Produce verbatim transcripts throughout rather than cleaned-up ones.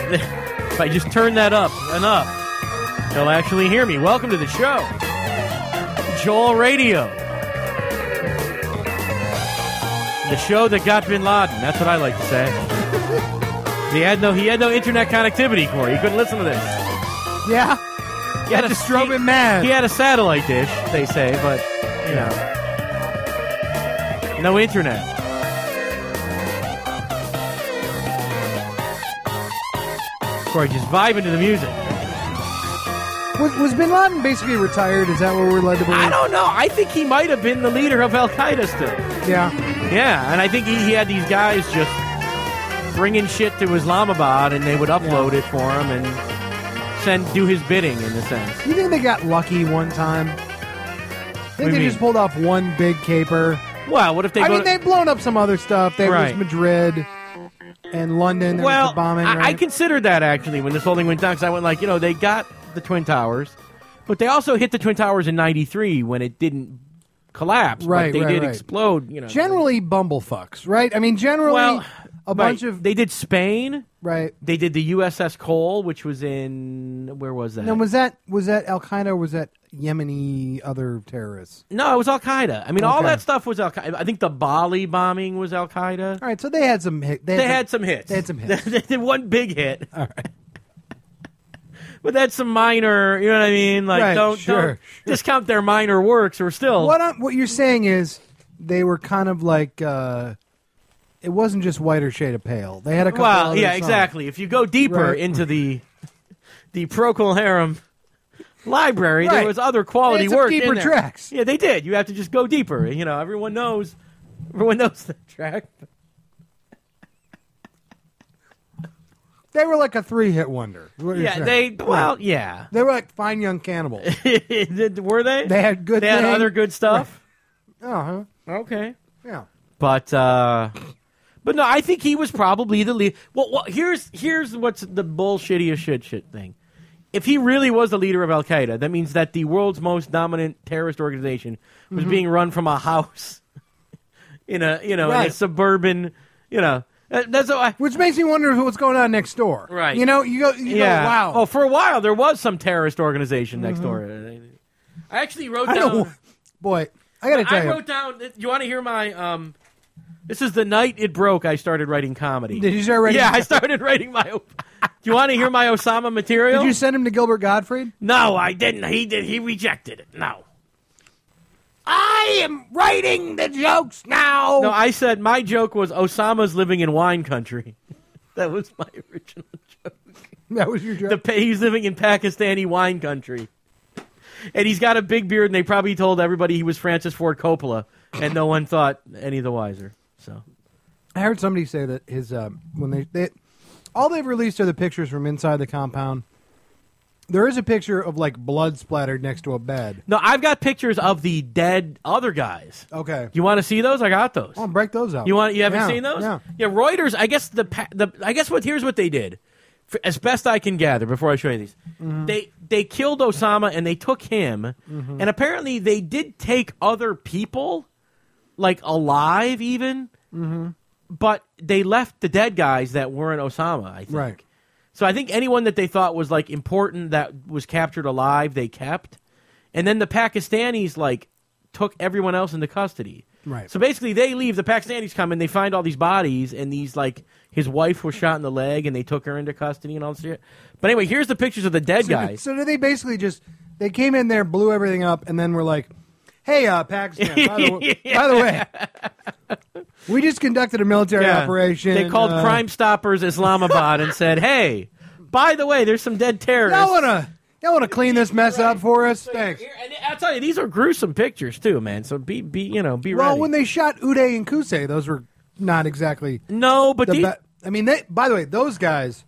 if I just turn that up enough, they'll actually hear me. Welcome to the show, Joel Radio. The show that got Bin Laden. That's what I like to say. he had no he had no internet connectivity, Corey. He couldn't listen to this. Yeah. He had that a, just drove he, him mad. He had a satellite dish, they say, but, you know. No internet. Corey, just vibing to the music. Was, was Bin Laden basically retired? Is that what we're led to believe? I don't know. I think he might have been the leader of Al-Qaeda still. Yeah. Yeah, and I think he, he had these guys just bringing shit to Islamabad, and they would upload yeah. it for him and send do his bidding, in a sense. You think they got lucky one time? I think they mean? just pulled off one big caper. Well, what if they I go mean, to- they've blown up some other stuff. There right. was Madrid and London. There well, was the bombing, I, right? I considered that, actually, when this whole thing went down, because I went like, you know, they got the Twin Towers, but they also hit the Twin Towers in ninety-three when it didn't collapse. Right, but they right, did right. explode, you know. Generally, bumblefucks, right? I mean, generally, Well, a bunch right. of... They did Spain. Right. They did the U S S Cole, which was in... Where was that? Now, was that was that Al-Qaeda or was that Yemeni other terrorists? No, it was Al-Qaeda. I mean, all Okay. that stuff was Al-Qaeda. I think the Bali bombing was Al-Qaeda. All right, so they had some hit. They, They, had some hits. They had some hits. They did one big hit. All right. But that's some minor, you know what I mean? Like, Right, don't, sure, don't sure. discount their minor works, or still. What I'm, what you're saying is they were kind of like uh, it wasn't just whiter shade of pale. They had a couple. Well, other yeah, songs. exactly. If you go deeper Right. into the the Procol Harum library, Right. there was other quality They had some work deeper in there. tracks. Yeah, they did. You have to just go deeper. You know, everyone knows. Everyone knows the track. They were like a three-hit wonder. is what you're Yeah, saying. they. Well, yeah. They were like Fine Young Cannibals. Did- Were they? They had good. They had thing. other good stuff. Uh huh. Okay. Yeah. But uh, but no, I think he was probably the lead. Well, well, here's here's what's the bullshittiest shit shit thing. If he really was the leader of Al Qaeda, that means that the world's most dominant terrorist organization was Mhm. being run from a house in a you know in a Right. suburban you know. uh, That's what I, Which makes me wonder what's going on next door. Right. You know, you go. You yeah. go, wow. Oh, for a while there was some terrorist organization next Mhm. door. I actually wrote I down. know. Boy, I got to tell I you. wrote down. You want to hear my? Um, this is the night it broke. I started writing comedy. Did you start writing? Yeah, I started writing my. Do you want to hear my Osama material? Did you send him to Gilbert Gottfried? No, I didn't. He did. He rejected it. No. I am writing the jokes now. No, I said my joke was Osama's living in wine country. That was my original joke. That was your joke. The pa- he's living in Pakistani wine country. And he's got a big beard, and they probably told everybody he was Francis Ford Coppola, and no one thought any the wiser. So, I heard somebody say that his um, when they, they all they've released are the pictures from inside the compound. There is a picture of like blood splattered next to a bed. No, I've got pictures of the dead other guys. Okay, You want to see those? I got those. I'll break those out. You want? You haven't Yeah, seen those? Yeah. Yeah, Reuters. I guess the pa- the I guess what here's what they did, For, as best I can gather. Before I show you these, Mhm. they they killed Osama and they took him, Mhm. and apparently they did take other people, like alive even, Mm-hmm. but they left the dead guys that weren't Osama. I think. Right. So I think anyone that they thought was like important that was captured alive, they kept, and then the Pakistanis like took everyone else into custody. Right. So basically, they leave. The Pakistanis come and they find all these bodies, and these like his wife was shot in the leg, and they took her into custody and all this shit. But anyway, here's the pictures of the dead So, guys. so did they basically just they came in there, blew everything up, and then were like, "Hey, uh, Pakistan, by the, way, by the way, we just conducted a military Yeah. operation. They called uh, Crime Stoppers Islamabad and said, "Hey, by the way, there's some dead terrorists." Y'all wanna y'all wanna clean this mess up for us? Thanks." And I'll tell you, these are gruesome pictures too, man. So be, be, you know, be Well, ready. when they shot Uday and Kusei, those were not exactly no, but the these, be- I mean, they. By the way, those guys,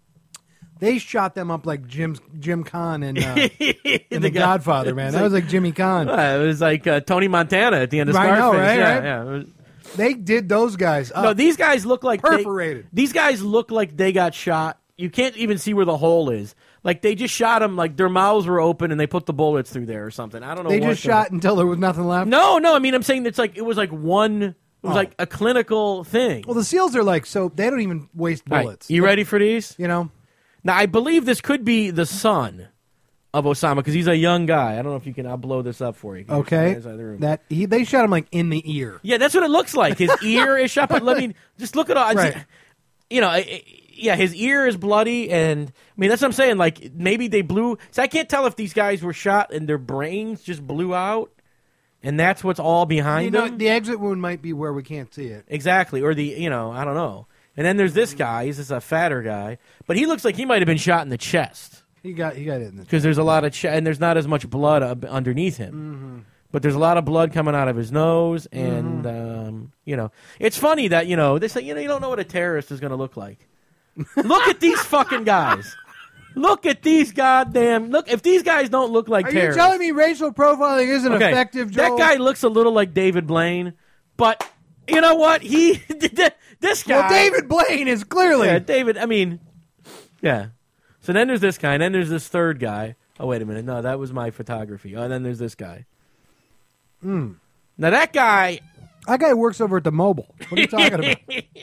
they shot them up like Jim Jim Kahn and uh, in The guy- Godfather, man. That was like Jimmy Kahn. Uh, it was like uh, Tony Montana at the end of I Scarface. know, right, yeah, right? yeah. It was- They did those guys up. no, these guys look like they- Perforated. these guys look like they got shot. You can't even see where the hole is. Like they just shot them. Like their mouths were open and they put the bullets through there or something. I don't know. They what just the- shot until there was nothing left. No, no. I mean, I'm saying it's like it was like one. It was Oh. like a clinical thing. Well, the SEALs are like so they don't even waste All right, bullets. you ready for these? You know, Now, I believe this could be the son of Osama because he's a young guy. I don't know if you can. I'll blow this up for you. Okay, that he, they shot him like in the ear. Yeah, that's what it looks like. His ear is shot. But let me just look at all. Right. You know, yeah, his ear is bloody, and I mean that's what I'm saying. Like maybe they blew. So I can't tell if these guys were shot and their brains just blew out, and that's what's all behind you know, them. The exit wound might be where we can't see it. Exactly, or the you know I don't know. And then there's this guy. He's just a fatter guy, but he looks like he might have been shot in the chest. He got he got it in the because there's a lot of ch- and there's not as much blood up underneath him. Mm-hmm. But there's a lot of blood coming out of his nose, and mm-hmm. um, you know, it's funny that you know they say you know you don't know what a terrorist is going to look like. Look at these fucking guys. Look at these goddamn look. If these guys don't look like Are terrorists, you telling me racial profiling isn't okay, effective, Joel? that guy looks a little like David Blaine, but you know what? He this guy. Well, David Blaine is clearly yeah, David. I mean, yeah. So then there's this guy, and then there's this third guy. Oh, wait a minute. No, that was my photography. Oh, and then there's this guy. Mm. Now, that guy... That guy works over at the Mobile. What are you talking about?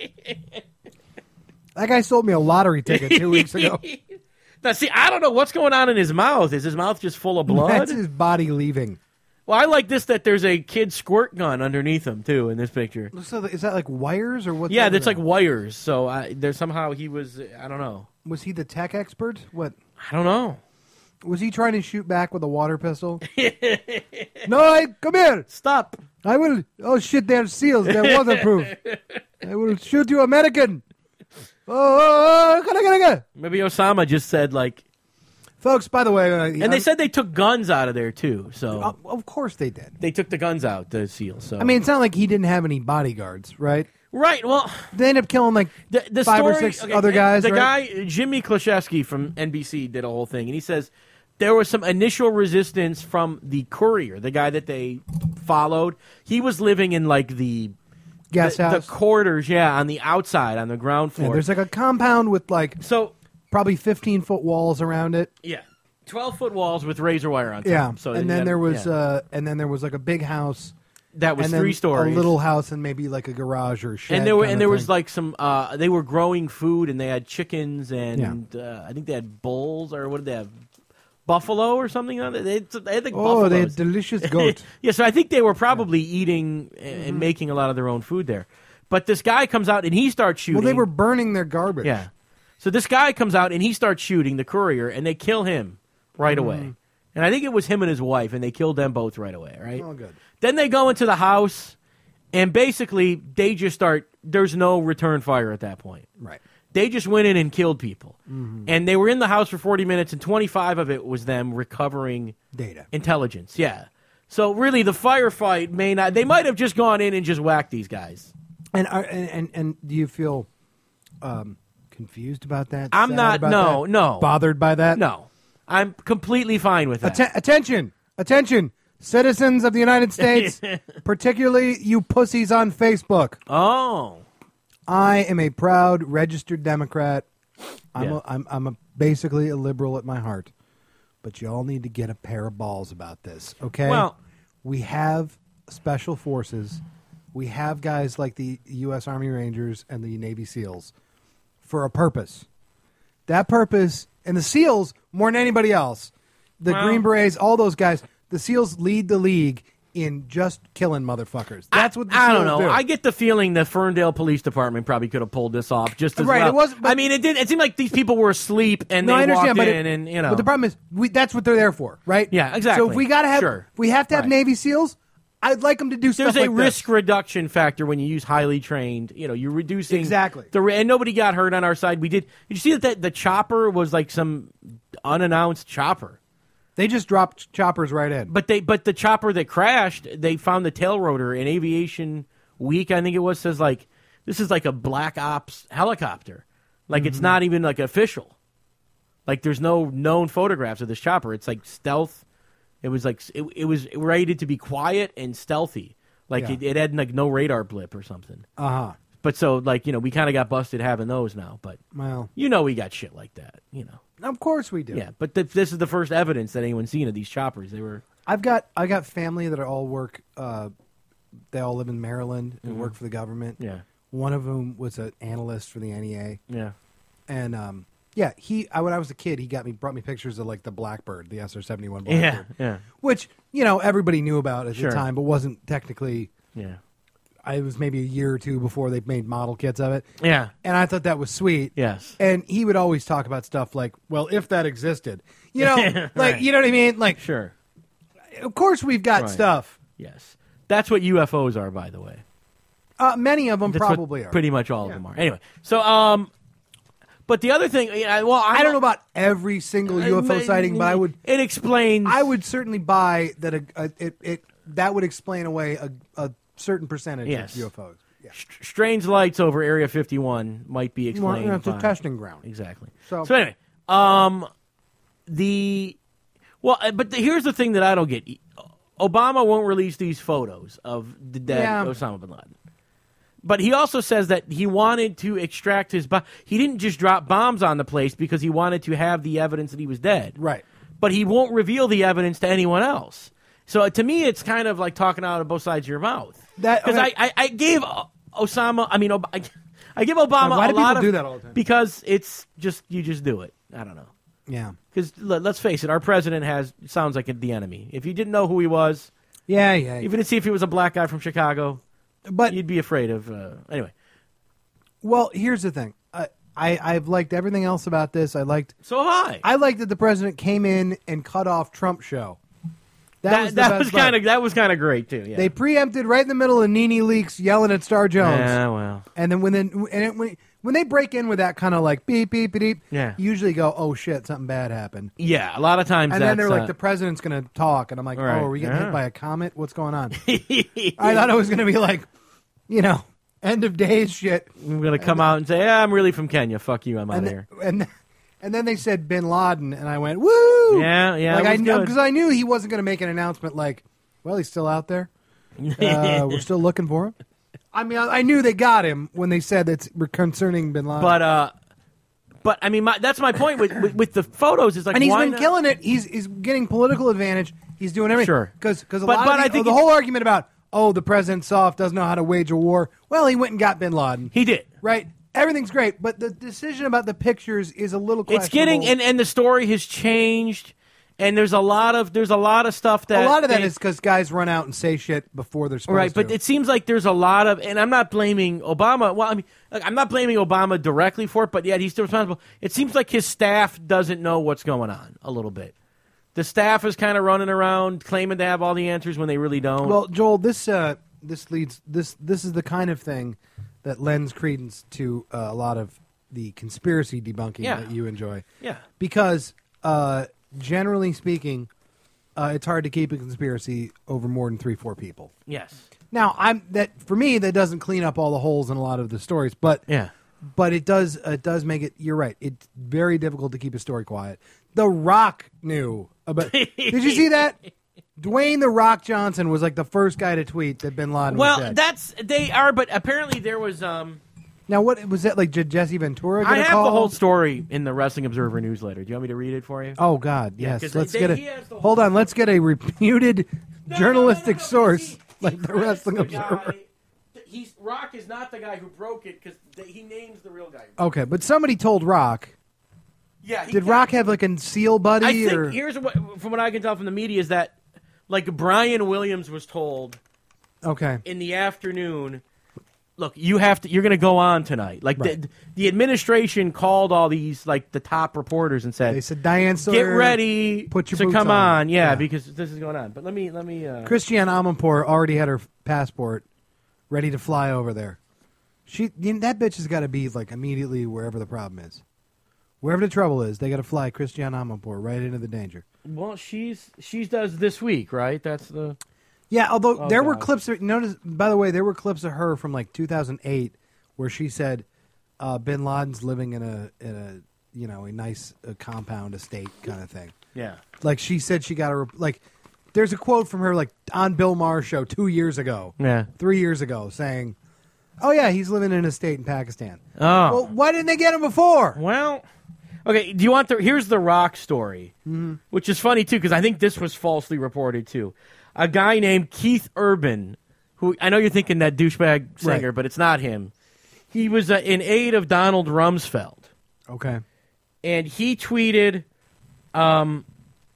That guy sold me a lottery ticket two weeks ago. Now, see, I don't know what's going on in his mouth. Is his mouth just full of blood? That's his body leaving. Well, I like this that there's a kid squirt gun underneath him, too, in this picture. So is that like wires or what? Yeah, that's like wires. So I, there's somehow he was... I don't know. Was he the tech expert? What? I don't know. Was he trying to shoot back with a water pistol? No, I, come here. Stop. I will. Oh, shit, they're seals. They're waterproof. I will shoot you, American. Oh, oh, oh, gotta, gotta, gotta. Maybe Osama just said, like... Folks, by the way... Uh, and they said they took guns out of there, too. So uh, Of course they did. They took the guns out, the SEALs. So. I mean, it's not like he didn't have any bodyguards, right? Right, well... They ended up killing, like, the, the five story, or six okay, other guys, The right? guy, Jimmy Kloshevsky from N B C, did a whole thing, and he says there was some initial resistance from the courier, the guy that they followed. He was living in, like, the... Guest the, house? The quarters, yeah, on the outside, on the ground floor. Yeah, there's, like, a compound with, like, so probably fifteen-foot walls around it. Yeah. twelve-foot walls with razor wire on top. Yeah, so and then had, there was, yeah. uh, and then there was, like, a big house... That was and three then stories. A little house and maybe like a garage or a shed. And there were and there thing. was like some. Uh, they were growing food and they had chickens and yeah. uh, I think they had bulls or what did they have? Buffalo or something on it. They, they had like oh, buffaloes. they had delicious goat. Yeah, so I think they were probably yeah. eating and mm-hmm. making a lot of their own food there. But this guy comes out and he starts shooting. Well, they were burning their garbage. Yeah. So this guy comes out and he starts shooting the courier and they kill him right mm-hmm. away. And I think it was him and his wife and they killed them both right away. Right. Oh, good. Then they go into the house. And basically, they just start, there's no return fire at that point. Right. They just went in and killed people. Mm-hmm. And they were in the house for forty minutes, and twenty-five of it was them recovering data. Intelligence, yeah. So really, the firefight may not, they might have just gone in and just whacked these guys. And are, and, and, and do you feel um, confused about that? I'm Sad not, about no, that? no. Bothered by that? No. I'm completely fine with that. Atten- attention! Attention! Citizens of the United States, particularly you pussies on Facebook. Oh. I am a proud registered Democrat. I'm, Yeah. a, I'm, I'm a, basically a liberal at my heart. But you all need to get a pair of balls about this, okay? Well- we have special forces. We have guys like the U S Army Rangers and the Navy SEALs for a purpose. That purpose, and the SEALs, more than anybody else, the Well- Green Berets, all those guys, the SEALs lead the league in just killing motherfuckers. That's what the I SEALs don't know. do. I get the feeling the Ferndale Police Department probably could have pulled this off just as Right, well. it wasn't- but- I mean, it did. It seemed like these people were asleep and No, they I understand, walked but in it- and you know. But the problem is, we, that's what they're there for, right? Yeah, exactly. So if we gotta have, Sure. we have to have Right. Navy SEALs. I'd like them to do There's stuff a like risk this. reduction factor when you use highly trained. You know, you're reducing Exactly. the and nobody got hurt on our side. We did. Did you see that the, the chopper was like some unannounced chopper? They just dropped choppers right in. But they but the chopper that crashed, they found the tail rotor in Aviation Week, I think it was, says like this is like a black ops helicopter. Like Mm-hmm. it's not even like official. Like there's no known photographs of this chopper. It's like stealth. It was like it, it was rated to be quiet and stealthy. Like Yeah. it, it had like no radar blip or something. Uh huh. But so like, you know, we kind of got busted having those now, but Well, you know we got shit like that, you know. of course we do. Yeah, but th- this is the first evidence that anyone's seen of these choppers. They were I've got I got family that are all work. Uh, they all live in Maryland and Mhm. work for the government. yeah. One of them was an analyst for the N E A, Yeah. and um, Yeah, he. I, when I was a kid, he got me brought me pictures of like the Blackbird, the S R seventy-one Blackbird. Yeah, yeah. Which you know everybody knew about at Sure. the time, but wasn't technically. Yeah. I was maybe a year or two before they made model kits of it. Yeah. And I thought that was sweet. Yes. And he would always talk about stuff like, well, if that existed. You know, like, Right. you know what I mean? Like, Sure. of course we've got Right. stuff. Yes. That's what U F Os are, by the way. Uh, many of them That's probably what are. Pretty much all Yeah. of them are. Anyway, so, um, but the other thing, yeah, well, I'm I don't know about every single U F O sighting, but I would It explains. I would certainly buy that a, a, it, it that would explain away a, a certain percentage Yes. of U F Os. Yeah. St- strange lights over Area fifty-one might be Well, explained. you know, it's a by- testing ground. Exactly. So- So, anyway, um, the well, uh, but the, here's the thing that I don't get: Obama won't release these photos of the dead Yeah. Osama bin Laden. But he also says that he wanted to extract his bomb. He didn't just drop bombs on the place because he wanted to have the evidence that he was dead. Right. But he won't reveal the evidence to anyone else. So uh, to me, it's kind of like talking out of both sides of your mouth. That- Because okay. I, I, I gave uh, Osama, I mean, Ob- I, I give Obama Now, why a do lot people of do that all the time? because it's just you just do it. I don't know. Yeah. Because let, let's face it, our president has sounds like the enemy. If you didn't know who he was, Yeah, yeah. if you didn't see if he was a black guy from Chicago, But you'd be afraid of. Uh, anyway, well, here's the thing. I, I I've liked everything else about this. I liked so hi. I liked that the president came in and cut off Trump's show. That, that was the that best was part. kind of that was kind of great too. Yeah. They preempted right in the middle of Nene Leakes yelling at Star Jones. Yeah, well. And then when then and it, when when they break in with that kind of like beep beep beep, beep Yeah. you usually go, oh shit, something bad happened. Yeah, a lot of times. And then that's, they're like, uh, the president's going to talk, and I'm like, Right. oh, are we getting Yeah. hit by a comet? What's going on? I thought it was going to be like, you know, end of days shit. I'm gonna come out and say, yeah, I'm really from Kenya. Fuck you, I'm out And of then, here. and and then they said Bin Laden, and I went, woo! Yeah, yeah, Like it I was knew good. because I knew he wasn't going to make an announcement like, well, he's still out there. Uh, we're still looking for him. I mean, I, I knew they got him when they said it's concerning Bin Laden. But uh, but I mean, my, that's my point with, with with the photos. Is like, and he's why been not? killing it. He's he's getting political advantage. He's doing everything. Sure. Because a But- lot but of the, I think the it- whole argument about, oh, the president's soft, doesn't know how to wage a war. Well, he went and got Bin Laden. He did. Right? Everything's great, but the decision about the pictures is a little questionable. It's getting and, and the story has changed, and there's a lot of there's a lot of stuff that a lot of that they- is because guys run out and say shit before they're supposed right. to. But it seems like there's a lot of, and I'm not blaming Obama. Well, I mean, like, I'm not blaming Obama directly for it, but yet he's still responsible. It seems like his staff doesn't know what's going on a little bit. The staff is kind of running around claiming to have all the answers when they really don't. Well, Joel, this uh, this leads this this is the kind of thing that lends credence to uh, a lot of the conspiracy debunking Yeah. that you enjoy. yeah. Because uh, generally speaking, uh, it's hard to keep a conspiracy over more than three, four people. Yes. Now, I'm that for me that doesn't clean up all the holes in a lot of the stories, but Yeah. but it does it does make it. You're right. It's very difficult to keep a story quiet. The Rock knew about. Did you see that? Dwayne the Rock Johnson was like the first guy to tweet that Bin Laden was Well, dead. that's they are, but apparently there was. um Now, what was that like? Did Jesse Ventura get I a have call? the whole story in the Wrestling Observer newsletter. Do you want me to read it for you? Oh God, Yeah, yes. 'cause Let's they- get he a. has the whole- Hold on. Let's get a reputed No, journalistic no, no, no, source see, like he the credits Wrestling the Observer. guy- He's Rock is not the guy who broke it because he names the real guy. Okay, but somebody told Rock. Yeah. He Did got- Rock have like a seal buddy? I think or? here's what, from what I can tell from the media is that, like, Brian Williams was told Okay. in the afternoon, look, you have to, you're going to go on tonight. Like Right. the the administration called all these like the top reporters and said, They said Diane get Sawyer, ready put your to boots come on." on, yeah, Yeah. because this is going on. But let me let me. Uh, Christiane Amanpour already had her passport ready to fly over there. She you know, that bitch has got to be like immediately wherever the problem is, wherever the trouble is. They got to fly Christiane Amanpour right into the danger. well, she's she does this week, right? That's the Yeah, although Oh, there were God. clips. Of, notice, by the way, there were clips of her from like two thousand eight where she said uh, Bin Laden's living in a in a you know a nice uh, compound estate kind of thing. yeah. Like she said, she got a like. There's a quote from her like on Bill Maher's show two years ago, Yeah. three years ago, saying, "Oh yeah, he's living in an estate in Pakistan." Oh. Well, why didn't they get him before? Well, okay. Do you want the? Here's the Rock story, Mm-hmm. which is funny too because I think this was falsely reported too. A guy named Keith Urban, who I know you're thinking that douchebag singer, Right. but it's not him. He was uh, in aid of Donald Rumsfeld, Okay. and he tweeted, um,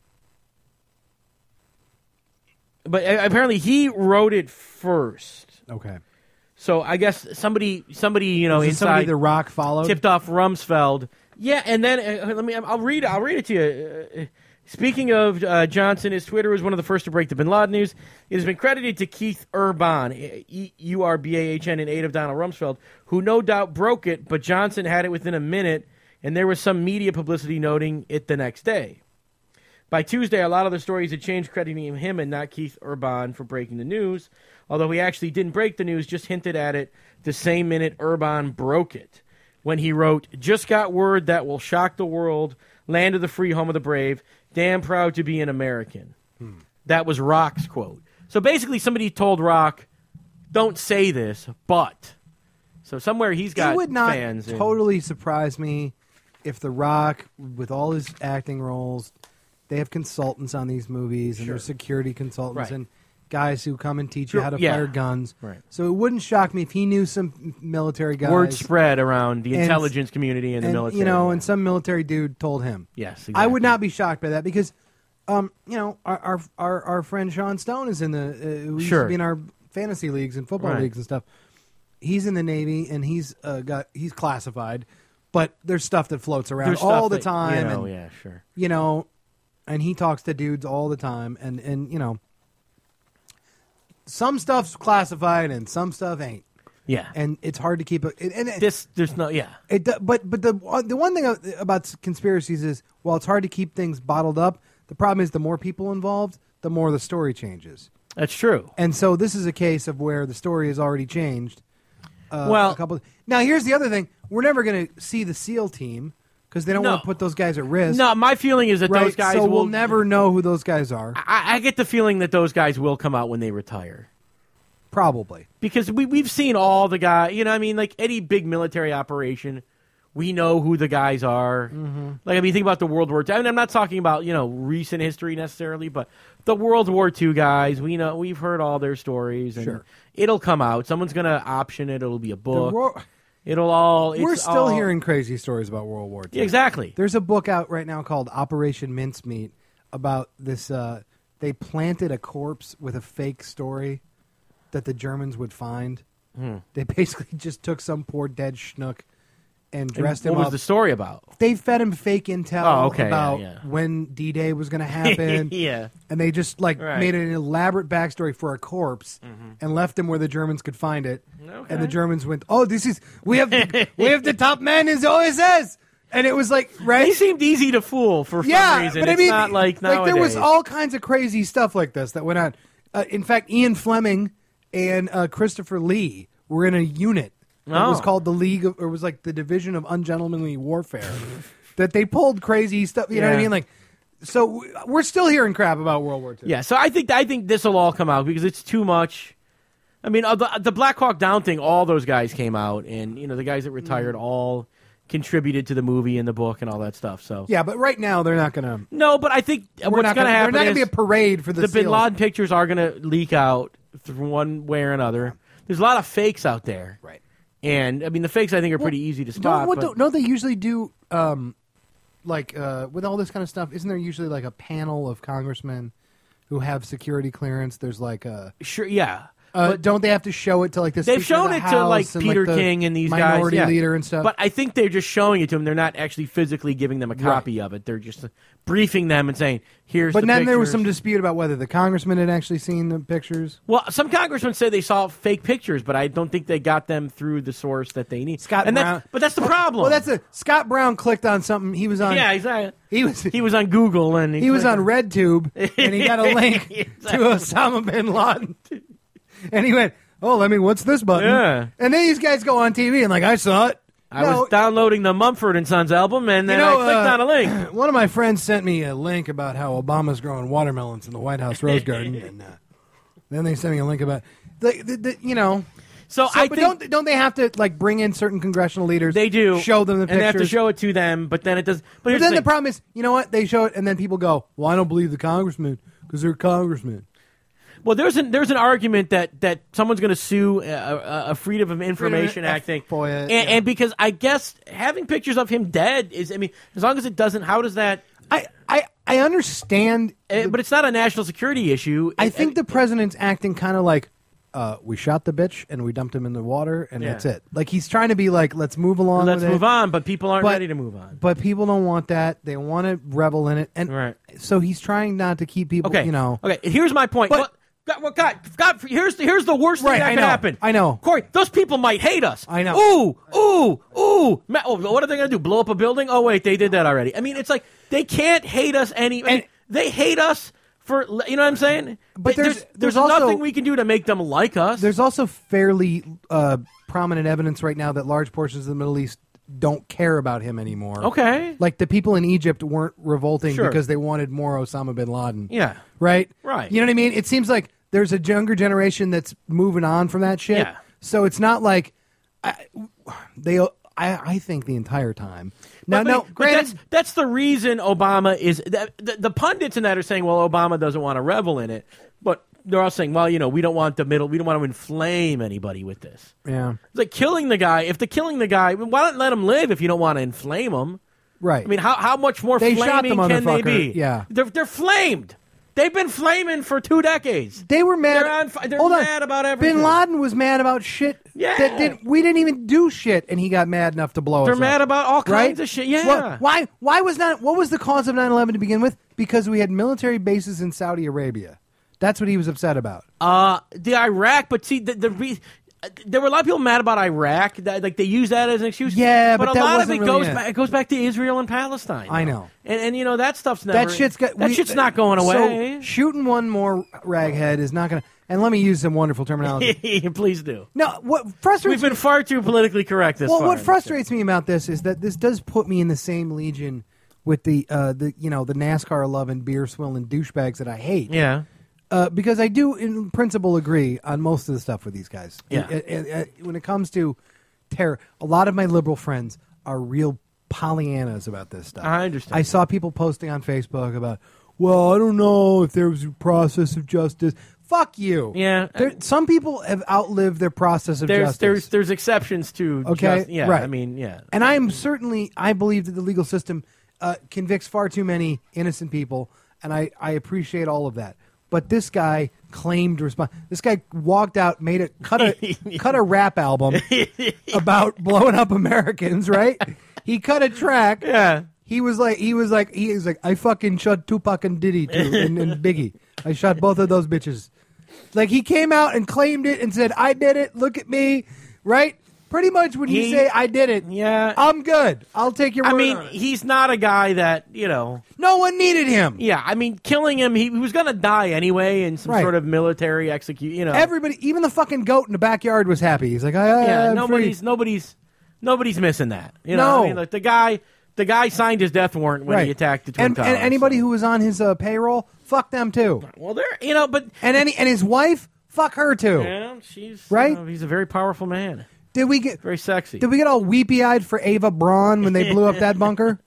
but apparently he wrote it first. Okay. So I guess somebody, somebody, you know, Is it inside somebody The Rock followed? tipped off Rumsfeld. Yeah, and then uh, let me. I'll read. I'll read it to you. Uh, speaking of uh, Johnson, his Twitter was one of the first to break the Bin Laden news. It has been credited to Keith Urban, E U R B A H N, an aide of Donald Rumsfeld, who no doubt broke it, but Johnson had it within a minute, and there was some media publicity noting it the next day. By Tuesday, a lot of the stories had changed, crediting him and not Keith Urban for breaking the news, although he actually didn't break the news, just hinted at it the same minute Urban broke it, when he wrote, "Just got word that will shock the world, land of the free, home of the brave, damn proud to be an American." Hmm. That was Rock's quote. So basically somebody told Rock, don't say this, but. So somewhere he's got fans. It would not fans totally and, surprise me if The Rock, with all his acting roles, they have consultants on these movies, and Sure. there's security consultants Right. and guys who come and teach Sure, you how to yeah. fire guns. Right. So it wouldn't shock me if he knew some military guys. word spread around the And- intelligence community and, and, the military. you know, yeah. and some military dude told him. Yes, exactly. I would not be shocked by that because, um, you know, our our our, our friend Sean Stone is in the uh, who used Sure. to be in our fantasy leagues and football Right. leagues and stuff. He's in the Navy and he's uh, got he's classified, but there's stuff that floats around There's all stuff the that, time. You know, and, yeah, sure. you know, and he talks to dudes all the time, and and you know, some stuff's classified and some stuff ain't, Yeah. and it's hard to keep it. And it, this, there's no, yeah. it do- but but the the one thing about conspiracies is while it's hard to keep things bottled up, the problem is the more people involved, the more the story changes. That's true. And so this is a case of where the story has already changed. Uh, Well- a couple. Now here's the other thing: we're never going to see the SEAL team because they don't No. want to put those guys at risk. No, my feeling is that right? those guys so will we'll never know who those guys are. I, I get the feeling that those guys will come out when they retire. Probably. Because we, we've seen all the guys, you know, I mean, like any big military operation, we know who the guys are. Mm-hmm. Like, I mean, think about the World War Two. I mean, I'm not talking about, you know, recent history necessarily, but the World War Two guys, we know, we've heard all their stories. And Sure. it'll come out. Someone's going to option it. It'll be a The book. Ro- it'll all. we're it's still all- hearing crazy stories about World War Two. Exactly. There's a book out right now called Operation Mincemeat about this. Uh, they planted a corpse with a fake story that the Germans would find. Hmm. They basically just took some poor dead schnook and And dressed what him was up. the story about? They fed him fake intel Oh, okay, yeah, about yeah. when D-Day was going to happen. Yeah. And they just like Right. made an elaborate backstory for a corpse Mm-hmm. and left him where the Germans could find it. Okay. And the Germans went, "Oh, this is we have the, we have the top man in the O S S." And it was like, right? They seemed easy to fool for yeah, some reason. but it's I mean, not like nowadays. there was all kinds of crazy stuff like this that went on. Uh, in fact, Ian Fleming and uh, Christopher Lee were in a unit that was Oh. called the League of, or was like the Division of Ungentlemanly Warfare. that they pulled crazy stuff. You know what I Yeah. mean? Like, so we're still hearing crap about World War Two. Yeah, so I think I think this will all come out because it's too much. I mean, uh, the, the Black Hawk Down thing, all those guys came out, and you know the guys that retired Mm. all contributed to the movie and the book and all that stuff. So Yeah, but right now they're not going to. no, but I think We're what's not going to gonna, happen They're not going to is be a parade for the, the Bin SEALs. Laden pictures are going to leak out through one way or another. There's a lot of fakes out there, Right. and I mean the fakes I think are pretty easy to Don't, spot. what, but- don't, don't they usually do, um, like, uh, with all this kind of stuff, isn't there usually like a panel of congressmen who have security clearance? There's like a. sure, yeah. Uh, But- don't they have to show it to like the They've Speaker of shown the it to House like and, Peter the King and these minority guys, yeah. leader and stuff? But I think they're just showing it to them. They're not actually physically giving them a copy of it. They're just briefing them and saying, "Here's." But the then there was pictures." some dispute about whether the congressman had actually seen the pictures. Well, some congressmen say they saw fake pictures, but I don't think they got them through the source that they need. Scott and Brown, that's, but that's the problem. Well, that's a Scott Brown clicked on something. He was on. yeah. Exactly. he was. He was on Google and he, He was clicked on RedTube, and he got a link Exactly. to Osama bin Laden. And he went, "Oh, let me. What's this button?" Yeah. And then these guys go on T V and like, "I saw it." I No, was downloading the Mumford and Sons album, and then You know, I clicked uh, on a link. One of my friends sent me a link about how Obama's growing watermelons in the White House Rose Garden, and uh, then they sent me a link about, the, the, the, you know. So, So, I but think don't don't they have to like bring in certain congressional leaders? they do show them the and pictures. they have to show it to them. But then it does. But, But here's then the, the thing. problem is, you know what? They show it, and then people go, "Well, I don't believe the congressman because they're congressmen." Well, there's an there's an argument that, that someone's going to sue a, a Freedom of Information Freedom of Act thing, FOIA, and, yeah. and because I guess having pictures of him dead is, I mean, as long as it doesn't, how does that? I I, I understand, Uh, the- but it's not a national security issue. I And- think and- the president's acting kind of like, uh, we shot the bitch and we dumped him in the water and Yeah. that's it. Like he's trying to be like, let's move along. let's with move it. on, but people aren't But- ready to move on. But people don't want that. They want to revel in it, and Right. so he's trying not to keep people. Okay, You know. Okay, here's my point. But- Well, God, well, God, God, here's here's the worst thing Right, that I could know, happen. I know. Corey. Those people might hate us. I know. Ooh, ooh, ooh. Ma- oh, what are they going to do? Blow up a building? Oh wait, they did that already. I mean, it's like they can't hate us any. I mean, And- they hate us for you know what I'm saying. But They- there's- there's, there's also- nothing we can do to make them like us. There's also fairly uh, prominent evidence right now that large portions of the Middle East don't care about him anymore. Okay. Like the people in Egypt weren't revolting Sure. because they wanted more Osama bin Laden. Yeah. Right? Right. You know what I mean? It seems like there's a younger generation that's moving on from that shit. Yeah. So it's not like I, they. I, I think the entire time. Now, But- no, but, but granted, that's that's the reason Obama is that, the, the pundits in that are saying, well, Obama doesn't want to revel in it, but they're all saying, well, you know, we don't want the middle, we don't want to inflame anybody with this. yeah, It's like killing the guy. If they're killing the guy, why not let him live if you don't want to inflame him? right. I mean, how how much more They shot the flaming can they motherfucker, be? yeah. they're they're flamed. They've been flaming for two decades. They were mad. They're on fi- they're hold on. mad about everything. Bin Laden was mad about shit. Yeah. That did, we didn't even do shit, and he got mad enough to blow They're us mad up. about all kinds right? of shit. Yeah. What- why? Why was not? What was the cause of nine eleven to begin with? Because we had military bases in Saudi Arabia. That's what he was upset about. Uh, the Iraq, but see, the, the re- uh, there were a lot of people mad about Iraq. That, like they use that as an excuse. Yeah, but, but a that lot of wasn't it really goes it. back. It goes back to Israel and Palestine. I know. and and you know that stuff's never. That shit's got. That we- shit's not going away. So shooting one more raghead is not going to. And let me use some wonderful terminology. Please do. No, what frustrates We've been far too politically correct this well, far. what frustrates me about this is that this does put me in the same legion with the uh, the you know the NASCAR loving beer swilling douchebags that I hate. Yeah. Uh, because I do, in principle, agree on most of the stuff with these guys. Yeah. Uh, uh, uh, when it comes to terror, a lot of my liberal friends are real Pollyannas about this stuff. I understand. I saw people posting on Facebook about, well, I don't know if there was a process of justice. Fuck you. Yeah. There, some people have outlived their process of There's justice. there's there's exceptions to. Okay, just- yeah. right. I mean, yeah. And I am certainly, I believe that the legal system uh, convicts far too many innocent people, and I, I appreciate all of that. But this guy claimed response. This guy walked out, made a cut a cut a rap album about blowing up Americans. Right? He cut a track. Yeah. He was like, he was like, he was like, I fucking shot Tupac and Diddy too, and, and Biggie. I shot both of those bitches. Like he came out and claimed it and said, I did it. Look at me. Right? Pretty much when you He- say I did it, Yeah. I'm good. I'll take your word I mean, on it. he's not a guy that you know. No one needed him. Yeah, I mean, killing him, he, he was going to die anyway in some Right. sort of military execute. You know, Everybody, even the fucking goat in the backyard was happy. He's like, I, I, yeah, I'm nobody's free. nobody's nobody's missing that. You know, No. I mean, like the guy, the guy signed his death warrant when right. he attacked the Twin and, Towers. and anybody so. who was on his uh, payroll, fuck them too. well, there, you know, but And any and his wife, fuck her too. yeah, she's Right? You know, he's a very powerful man, Did we get very sexy. Did we get all weepy eyed for Ava Braun when they blew up that bunker?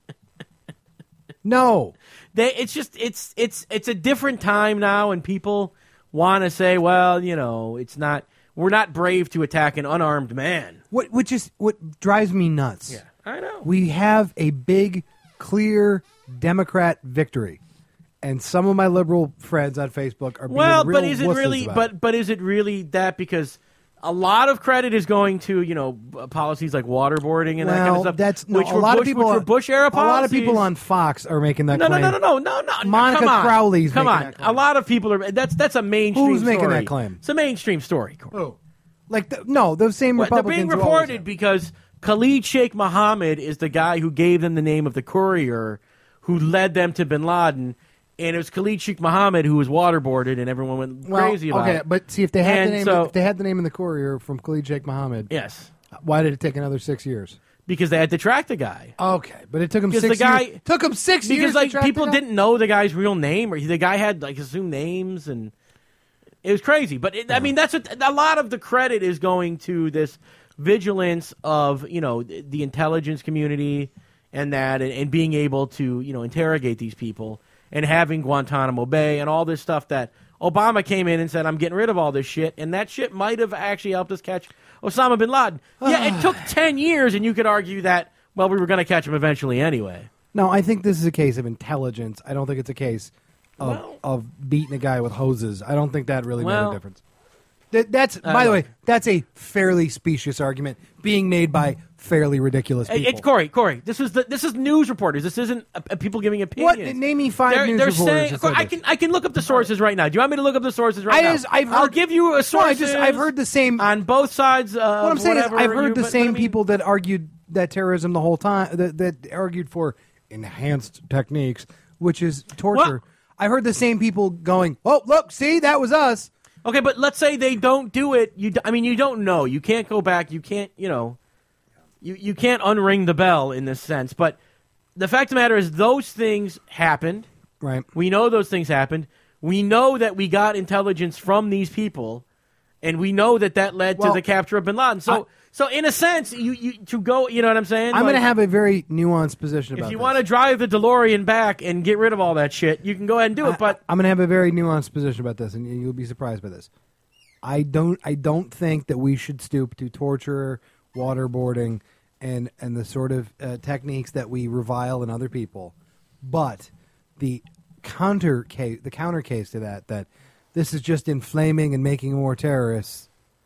No. They, it's just it's it's it's a different time now, and people want to say, well, you know, it's not. We're not brave to attack an unarmed man. What which is what drives me nuts. Yeah, I know. We have a big, clear Democrat victory. And some of my liberal friends on Facebook are being Well, real but is it wusses really? about But it. but is it really that? Because a lot of credit is going to you know b- policies like waterboarding and that kind of Well, stuff. that's no, which a were lot Bush, of people. which are- were Bush era A policies. lot of people on Fox are making that No, no, claim. no, no, no, no, no. Monica come on. Crowley's Come making on. that claim. A lot of people are. That's that's a mainstream. Who's making story. that claim? It's a mainstream story. Corey. Oh, like the, no, those same Well, they're Republicans. being who always reported have. because Khalid Sheikh Mohammed is the guy who gave them the name of the courier who led them to bin Laden. And it was Khalid Sheikh Mohammed who was waterboarded, and everyone went Well, crazy about okay, it. but see if they had And the name, so- if they had the name in the courier from Khalid Sheikh Mohammed, Yes, why did it take another six years? because they had to track the guy. Okay, but it took him Because six the guy- years. Took him six years Because to like track people the guy? didn't know the guy's real name, or the guy had like assumed names, and it was crazy. But it, I mean, that's what, a lot of the credit is going to this vigilance of you know the, the intelligence community and that, and, and being able to you know interrogate these people and having Guantanamo Bay and all this stuff that Obama came in and said, I'm getting rid of all this shit, and that shit might have actually helped us catch Osama bin Laden. Yeah, it took ten years, and you could argue that, well, we were going to catch him eventually anyway. No, I think this is a case of intelligence. I don't think it's a case of, Well- of beating a guy with hoses. I don't think that really made Well- a difference. That, that's, Uh, by the way, that's a fairly specious argument being made by fairly ridiculous Hey, people. It's Corey, Corey. This is the, this is news reporters. This isn't uh, uh, people giving opinions. What? Name me five They're, news they're reporters saying, that said I this. can I can look up the sources right now. Do you want me to look up the sources right I now? just- I've I'll heard- give you a No, source. I just I've heard the same. on both sides. Uh, What I'm saying is, whatever I've heard you- the but- same but I mean- people that argued that terrorism the whole time, that, that argued for enhanced techniques, which is torture. What? I heard the same people going, "Oh, look, see, that was us." Okay, but let's say they don't do it. You, d- I mean, you don't know. You can't go back. You can't, you know, you you can't unring the bell in this sense. But the fact of the matter is, those things happened. Right. We know those things happened. We know that we got intelligence from these people, and we know that that led Well, to the capture of bin Laden. So, I- so in a sense, you, you to go. You know what I'm saying? I'm Like, going to have a very nuanced position about If you this. want to drive the DeLorean back and get rid of all that shit, you can go ahead and do it. But I, am going to have a very nuanced position about this, and you'll be surprised by this. I don't. I don't think that we should stoop to torture, waterboarding, and and the sort of uh, techniques that we revile in other people. But the counter case, the counter case to that, that this is just inflaming and making more terrorists.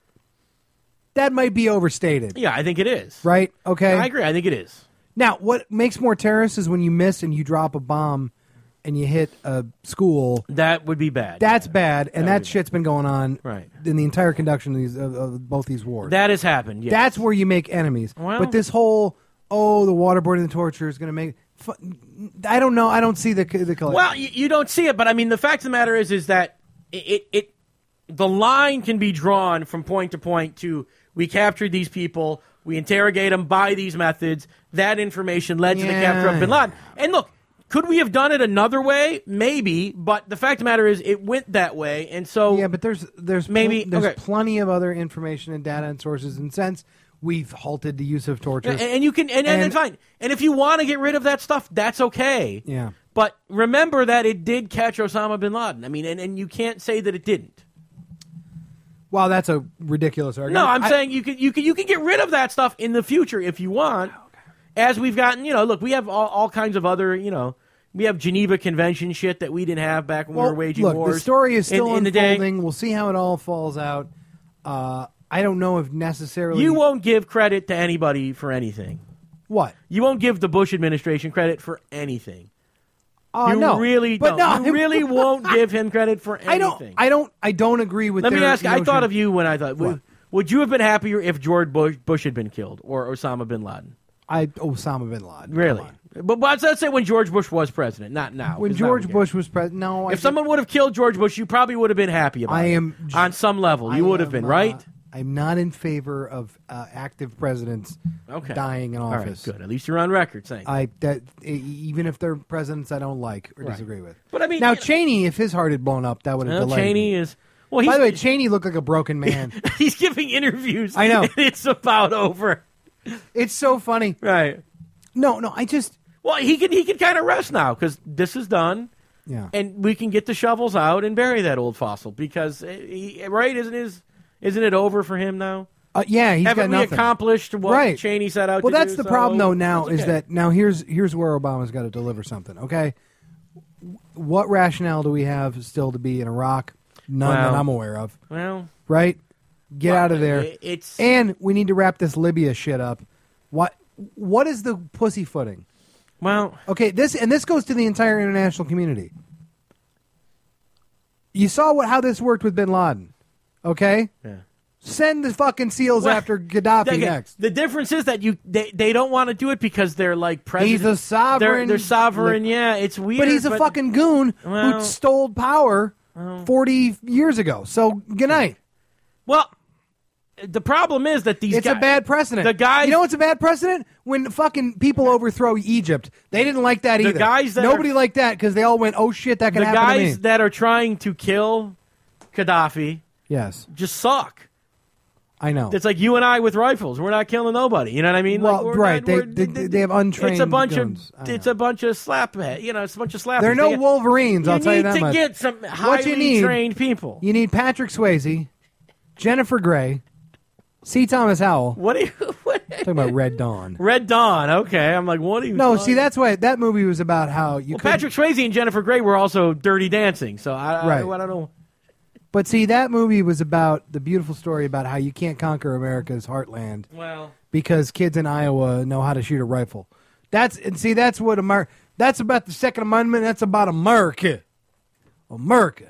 That might be overstated, yeah, I think it is. right? Okay. I agree. I think it is. Now, what makes more terrorists is when you miss and you drop a bomb and you hit a school. That would be bad. That's bad, and That would that be shit's been going on Right. in the entire conduction of, these, of, of both these wars. That has happened. Yes. That's where you make enemies. Well- but this whole, oh, the waterboarding and the torture is going to make. Fu- I don't know. I don't see the the color. Well, you, you don't see it, but I mean, the fact of the matter is, is that it, it, it, the line can be drawn from point to point to we captured these people, we interrogate them by these methods. That information led to the Yeah. capture of bin Laden. And look, could we have done it another way? Maybe, but the fact of the matter is, it went that way, and so yeah, but there's there's Maybe- pl- there's okay. plenty of other information and data and sources. And since we've halted the use of torture, and, and you can, and, and, And- and fine. And if you want to get rid of that stuff, that's okay. yeah. But remember that it did catch Osama bin Laden. I mean, and, and you can't say that it didn't. Wow, that's a ridiculous argument. No, I'm I- saying you can you can you can get rid of that stuff in the future if you want. As we've gotten, you know, look, we have all, all kinds of other, you know, we have Geneva Convention shit that we didn't have back when Well, we were waging look, wars. the story is still in, in the day. unfolding. We'll see how it all falls out. Uh, I don't know if necessarily You won't give credit to anybody for anything. what. You won't give the Bush administration credit for anything. Uh, you no, really but don't. no, You really won't give him credit for anything. I don't. I don't. I don't agree with. Let me their ask you, I notion- thought of you when I thought, What? would, would you have been happier if George Bush, Bush had been killed or Osama bin Laden? I Osama bin Laden. Come Really? on. But, but let's say when George Bush was president, not now. When 'cause now George we get- Bush was president, no. I If think- someone would have killed George Bush, you probably would have been happy about I it. am j- on some level. You I would have am, been, uh, right? I'm not in favor of uh, active presidents Okay. dying in All right, office. good. At least you're on record saying. I that e- even if they're presidents I don't like or Right. disagree with. But I mean, now you know- Cheney, if his heart had blown up, that would have well, delayed. Cheney me. is. Well, he's, By the way, Cheney looked like a broken man. he's giving interviews. I know. And it's about over. It's so funny. Right. No, no, I just Well, he can he can kind of rest now because this is done, yeah. and we can get the shovels out and bury that old fossil because uh, he, right isn't his isn't it over for him now? Uh, yeah, he's Haven't got we nothing. accomplished what Right. Cheney set out Well, to do? that's the So problem though. Now that's is okay. that now here's here's where Obama's got to deliver something. Okay, what rationale do we have still to be in Iraq? None Well- that I'm aware of. Well, Right? Get well, out of there. it- It's And we need to wrap this Libya shit up. What what is the pussyfooting? well. Okay, this and this goes to the entire international community. You saw what how this worked with Bin Laden. Okay? Yeah. Send the fucking SEALs Well, after Gaddafi Okay, next. The difference is that you they, they don't want to do it because they're like president. He's a sovereign- They're, they're sovereign. like- yeah, it's weird. But he's a fucking goon Well- who stole power forty years ago. So good night. well. The problem is that these It's guys, a bad precedent. The guys, you know what's a bad precedent? When fucking people overthrow Egypt, they didn't like that The either. guys that Nobody are- liked that because they all went, "Oh shit, that could the happen to me." guys that are trying to kill Gaddafi Yes, just suck. I know. It's like you and I with rifles. We're not killing nobody. You know what I mean? Well, like, we're right. not- They, we're- they they have untrained It's a bunch guns. of I it's know. a bunch of slap. You know, it's a bunch of slap. There are no Wolverines. You I'll tell you need that to much. get some What highly you need- trained people. You need Patrick Swayze, Jennifer Grey, C. Thomas Howell. What do you? What? Talking about Red Dawn. Red Dawn. Okay, I'm like, what are you? No, talking- see, that's why that movie was about how you Well, could. Patrick Swayze and Jennifer Grey were also Dirty Dancing. So I, Right. I, I don't know. But see, that movie was about the beautiful story about how you can't conquer America's heartland Well, because kids in Iowa know how to shoot a rifle. That's and see, that's what Amer- That's about the Second Amendment. That's about America. America.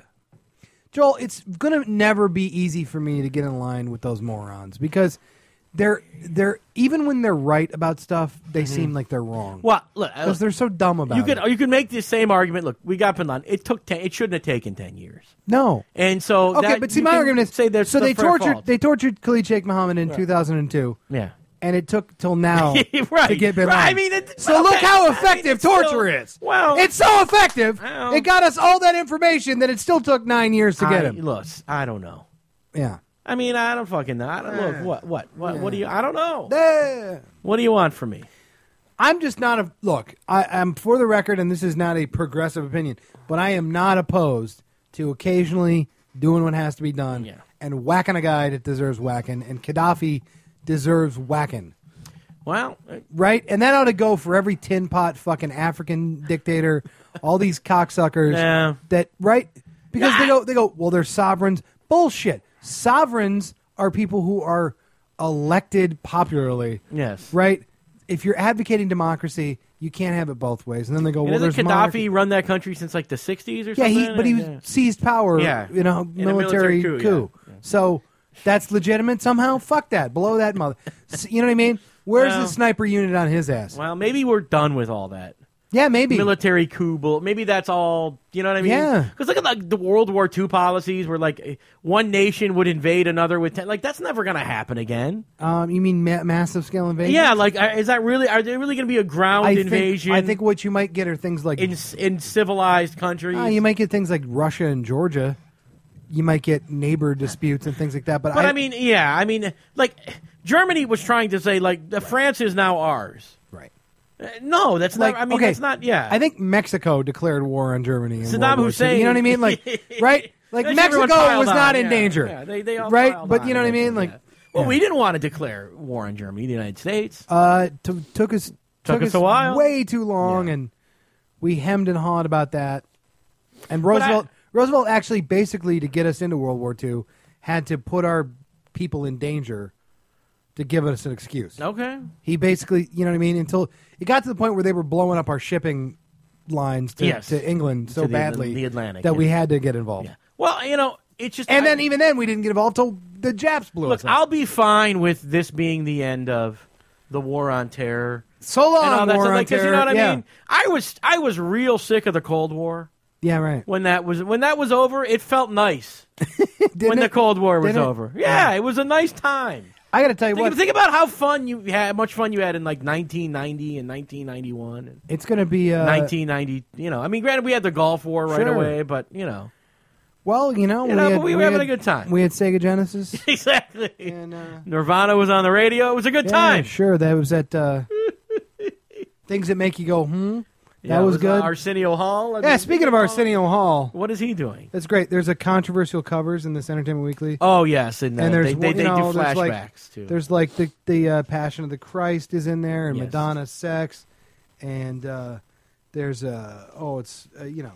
Joel, it's gonna never be easy for me to get in line with those morons because they're they're even when they're right about stuff, they seem like they're wrong. well, look. uh, Because they're so dumb about You could it. you could make the same argument. Look, we got Bin Laden. It took ten. It shouldn't have taken ten years. No. And so Okay, that- but see, you my can argument is say there's so the they fair tortured fault. they tortured Khalid Sheikh Mohammed in two thousand two, yeah. and it took till now Right. to get Bin Right, Laden. I mean, it- so look okay, how I mean, effective it's still- torture is. well- it's so effective. Well- it got us all that information that it still took nine years to get I, him. Look, I don't know. Yeah. I mean, I don't fucking know. I don't look. What? What? What? What do you? I don't know. Eh. What do you want from me? I'm just not a look. I, I'm for the record, and this is not a progressive opinion, but I am not opposed to occasionally doing what has to be done Yeah. and whacking a guy that deserves whacking, and Gaddafi deserves whacking. Well, uh, Right? And that ought to go for every tin pot fucking African dictator, all these cocksuckers Yeah. that right? Because they go they go, well, they're sovereigns. Bullshit. Sovereigns are people who are elected popularly. yes. Right? If you're advocating democracy, you can't have it both ways. And then they go, And well, doesn't there's Gaddafi monarchy. run that country since like the sixties or Yeah, something? he but he was Yeah. seized power, Yeah. you know, In a military, military coup, coup. yeah. Yeah. So that's legitimate somehow? Fuck that. Below that mother. S- You know what I mean? Where's Well- the sniper unit on his ass? Well, maybe we're done with all that. Yeah, maybe. Military coup, bull- maybe that's all. You know what I mean? Yeah. Because look at like the World War Two policies, where like eh, one nation would invade another with ten. Like that's never going to happen again. Um, you mean ma- massive scale invasion? Yeah, like uh, is that really? Are there really going to be a ground I invasion? Think, I think what you might get are things like in in civilized countries. uh, you might get things like Russia and Georgia. You might get neighbor disputes and things like that. But, but I, mean, yeah, I mean, like Germany was trying to say like the France is now ours. right? Uh, no, that's Like, not. I mean, okay, that's not. Yeah, I think Mexico declared war on Germany. In Saddam World War Two. Hussein. You know what I mean? Like, right? Like That's Mexico everyone piled was on, not in yeah, danger, yeah, they, they all right? piled But on you know what I mean? eventually, Like, yeah. well, yeah. we didn't want to declare war on Germany, the United States. Uh, t- took us Took us a while. way too long, Yeah. and we hemmed and hawed about that. And Roosevelt, Roosevelt actually, basically, to get us into World War Two, had to put our people in danger to give us an excuse. Okay. He basically, you know what I mean, until it got to the point where they were blowing up our shipping lines to, Yes. to England so To the- badly the Atlantic, that we yeah. had to get involved. Yeah. Well, you know, it's just. And I- then even then, we didn't get involved till the Japs blew look, us up. I'll be fine with this being the end of the war on terror. so long, and all that war stuff. on Like, 'cause terror. you know what I yeah. mean? I was I was real sick of the Cold War Yeah, right. when that was when that was over. It felt nice Didn't when it? the Cold War was Didn't it? over. Yeah, it was a nice time. I got to tell you Think, what, think about how fun you had, how much fun you had in like nineteen ninety and nineteen ninety-one and it's going to be uh, nineteen ninety. You know, I mean, granted, we had the Gulf War right Sure. away, but you know, Well, you know, You we, know, had, but we were having had- a good time. We had Sega Genesis. exactly. and, uh, Nirvana was on the radio. It was a good yeah, time. sure. That was at uh, things that make you go, hmm. Yeah, that it was, good. uh, Arsenio Hall. I yeah, mean, speaking of Arsenio Hall, what is he doing? that's great. There's a controversial covers in this Entertainment Weekly. Oh yes, and, uh, And there's they, they, one- you they know, do there's like- flashbacks too. There's like the the uh, Passion of the Christ is in there, and Yes. Madonna sex, and uh, there's uh, oh, it's uh, you know,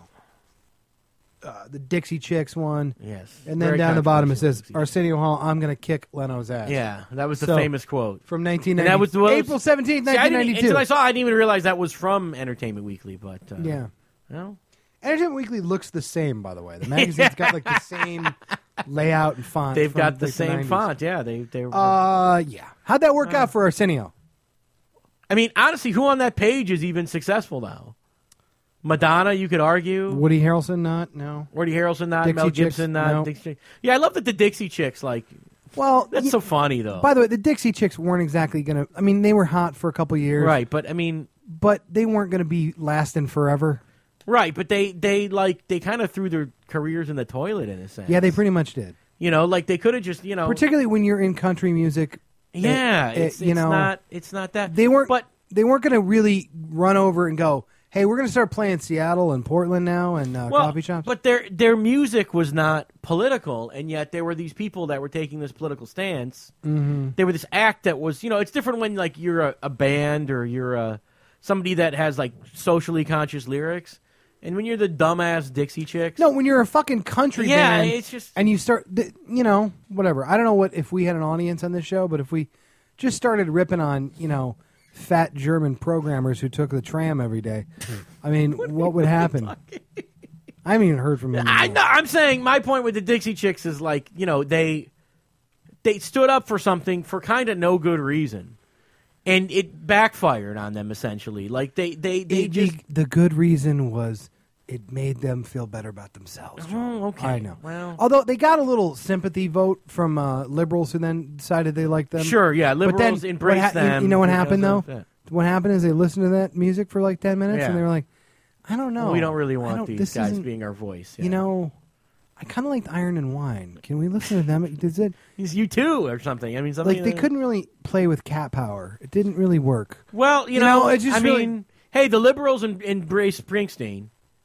uh, the Dixie Chicks one, Yes, and then very down the bottom it controversial. says Arsenio Hall, I'm gonna kick Leno's ass. Yeah, that was the So- famous quote. From nineteen And ninety. that was the- April seventeenth, See, I nineteen didn't, ninety-two. until I saw, I didn't even realize that was from Entertainment Weekly. But uh, Yeah. well, Entertainment Weekly looks the same, by the way. The magazine's got like the same layout and font. they've from, got the like, same nineties. font. Yeah, they they. Uh, yeah. How'd that work out for Arsenio? I mean, honestly, who on that page is even successful now? Madonna, you could argue. Woody Harrelson, not no. Woody Harrelson, not Dixie Mel Chicks, Gibson, not no. Dixie Chicks. Yeah, I love that the Dixie Chicks like. Well, That's y- so funny though. by the way, the Dixie Chicks weren't exactly gonna. I mean, they were hot for a couple years, right, but I mean, But they weren't gonna be lasting forever. right, but they they like they kind of threw their careers in the toilet in a sense. Yeah, they pretty much did. You know, like they could have just, you know, particularly when you're in country music. yeah, it, it, it's, you it's know, not it's not that they weren't, but they weren't going to really run over and go, "Hey, we're going to start playing Seattle and Portland now and uh, well, coffee shops." but their their music was not political, and yet there were these people that were taking this political stance. Mm-hmm. They were this act that was, you know, it's different when like you're a, a band or you're a somebody that has like socially conscious lyrics, and when you're the dumbass Dixie Chicks. No, when you're a fucking country Yeah, band, it's just- and you start, th- you know, whatever. I don't know what if we had an audience on this show, but if we just started ripping on, you know, fat German programmers who took the tram every day, I mean, what, what would happen? I haven't even heard from him. I know. I'm saying my point with the Dixie Chicks is like, you know, they they stood up for something for kind of no good reason, and it backfired on them essentially. Like they they they It- just the, the good reason was it made them feel better about themselves. John. Oh, okay. I know. Well- although they got a little sympathy vote from uh, liberals who then decided they liked them. sure, yeah, But then liberals what embraced ha- you- them. You know what because happened though? of that. What happened is they listened to that music for like ten minutes Yeah. and they were like, I don't know. We don't really I want don't- these this guys isn't- being our voice. You yeah. know, I kind of liked Iron and Wine. Can we listen to them? Does it He's you too or something. I mean, something like they uh, couldn't really play with cat power? It didn't really work. Well, you, You know, know, it just I really- mean, hey, the liberals em- embraced Springsteen,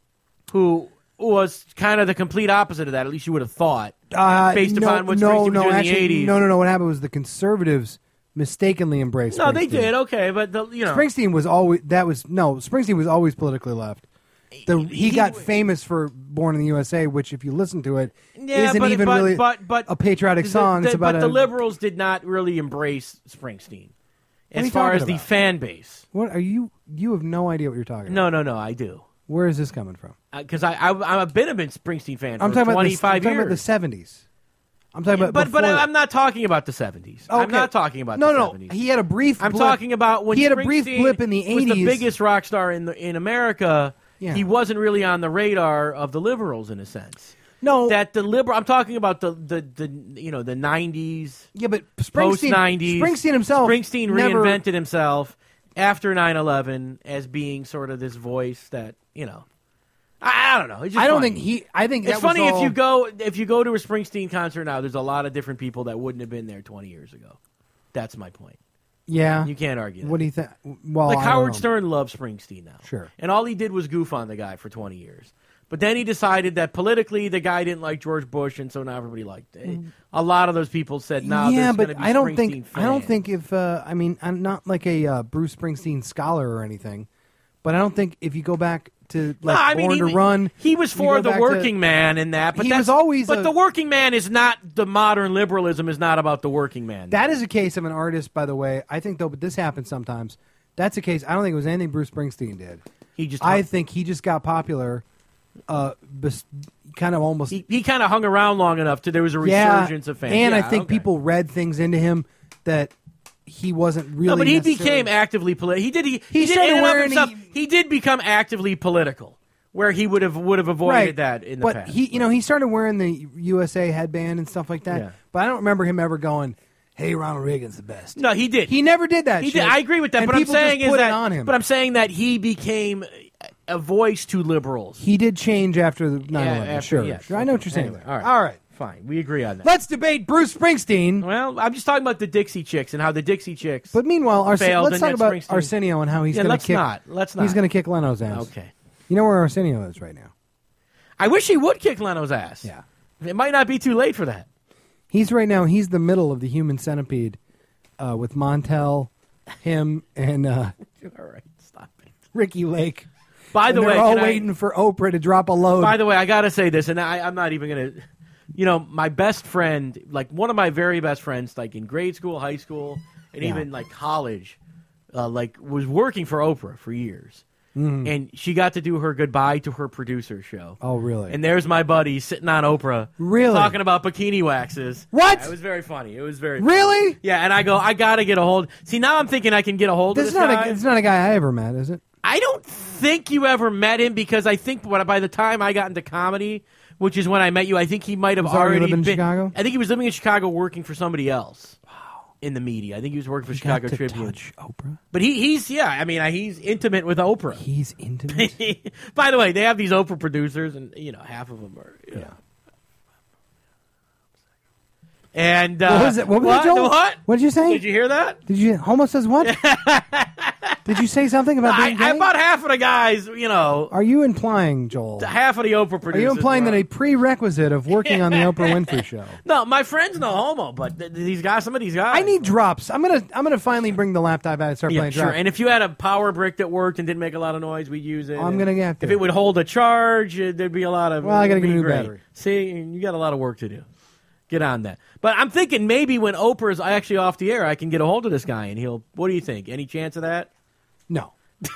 who was kind of the complete opposite of that. At least you would have thought. Uh, Based no, upon what no, Springsteen was no, doing in the actually, eighties. No, no, no. What happened was the conservatives mistakenly embraced. No, they Springsteen. did. Okay, but the you know, Springsteen was always that was no. Springsteen was always politically left. The, he, He- got famous for "Born in the U S A," which, if you listen to it, yeah, not but, even but, really but, but, a patriotic the- song. the- it's about but a, the liberals did not really embrace Springsteen What are as you far talking as the about? fan base. What are you? You have no idea what you're talking No, about. no, no, I do Where is this coming from? because I, I I've been a been Springsteen fan for I'm talking about the, I'm twenty-five talking years. about the seventies. I'm talking about, but but before I'm not talking about the seventies. I'm Okay. not talking about no, the no, seventies. He had a brief. I'm blip. talking about when he had a brief Springsteen blip in the was eighties. the biggest rock star in the, in America. Yeah. He wasn't really on the radar of the liberals in a sense. No, That the liberal, I'm talking about the the, the you know the nineties, yeah, but post Springsteen, nineties. Springsteen himself, Springsteen never, reinvented himself after nine eleven as being sort of this voice that you know. I, I don't know. It's just I don't funny. think he. I think It's that was funny if all- you go if you go to a Springsteen concert now. There's a lot of different people that wouldn't have been there twenty years ago. That's my point. Yeah, You can't argue that. What do you think? Well, Like I don't Howard know. Stern loves Springsteen now. Sure. And all he did was goof on the guy for twenty years. But then he decided that politically the guy didn't like George Bush, and so now everybody liked it. A lot of those people said, "No, yeah, there's but gonna be I don't Springsteen think I don't fans." think if uh, I mean I'm not like a uh, Bruce Springsteen scholar or anything, but I don't think if you go back to No, like I mean, Born he, to Run, he was you for go the back working to- man in that. But He that's, was always But a- the working man is not the modern liberalism. Is not about the working man. That is a case of an artist, by the way. I think though, but this happens sometimes. That's a case. I don't think it was anything Bruce Springsteen did. he just I think he just got popular, uh, bes- kind of almost. he, he kind of hung around long enough to there was a yeah, resurgence of fans. and I Yeah, think okay. people read things into him that he wasn't really. No, but he necessarily- became actively political. He did. He, He he, did started in and of wearing- himself. he- He, did become actively political, where he would have would have avoided right. that in the but past. he, you know, he started wearing the U S A headband and stuff like that. Yeah. But I don't remember him ever going, "Hey, Ronald Reagan's the best." no, he did. He never did that. He shit. did. I agree with that. And but I'm people just saying is put that. it on him. But I'm saying that he became a voice to liberals. he did change after the nine eleven. after- sure, yes, sure. I know okay. what you're saying. Anyway, all right. all right. Fine, we agree on that. Let's debate Bruce Springsteen. well, I'm just talking about the Dixie Chicks and how the Dixie Chicks. But meanwhile, Arsen- failed, let's and talk then about Springsteen- Arsenio and how he's yeah, going to let's kick. not. Let's not. He's going to kick Leno's ass. Okay. You know where Arsenio is right now? I wish he would kick Leno's ass. Yeah. It might not be too late for that. He's right now. He's the middle of the human centipede, uh, with Montel, him, and uh, All right, stop it. Ricky Lake. By the And way, they're all can I- waiting for Oprah to drop a load. By the way, I gotta say this, and I, I'm not even gonna. You know, my best friend, like one of my very best friends, like in grade school, high school, and Yeah. even like college, uh, like was working for Oprah for years, Mhm. and she got to do her goodbye to her producer show. Oh, really? And there's my buddy sitting on Oprah, Really? talking about bikini waxes. What? Yeah, it was very funny. It was very Really? funny. Yeah, and I go, I gotta get a hold. See, now I'm thinking I can get a hold This of is this not guy. a, it's not a guy I ever met, is it? I don't think you ever met him because I think by the time I got into comedy, which is when I met you, I think he might have Was he already already living in been. Chicago? I think he was living in Chicago working for somebody else. Wow. In the media, I think he was working for Chicago Got to Tribune. touch Oprah. But he, he's yeah, I mean, he's intimate with Oprah. He's intimate. By the way, they have these Oprah producers, and you know, half of them are. You know. And uh, What was it? What was it, Joel? What? What did you say? Did you hear that? Did you? Homo says what? Did you say something about I, being gay? I about half of the guys, you know, Are you implying, Joel? half of the Oprah Are producers. you implying were- that a prerequisite of working on the Oprah Winfrey Show? No, my friend's no homo, but th- these guys, some of these guys. I need drops. I'm gonna I'm gonna finally bring the laptop out and start Yeah, playing sure. drops. And if you had a power brick that worked and didn't make a lot of noise, we'd use it. I'm And gonna get to If it. it would hold a charge, uh, there'd be a lot of. Well, I gotta it'd get a be new great. battery. See, you got a lot of work to do. Get on that. But I'm thinking maybe when Oprah's actually off the air, I can get a hold of this guy and he'll. What do you think? Any chance of that? No.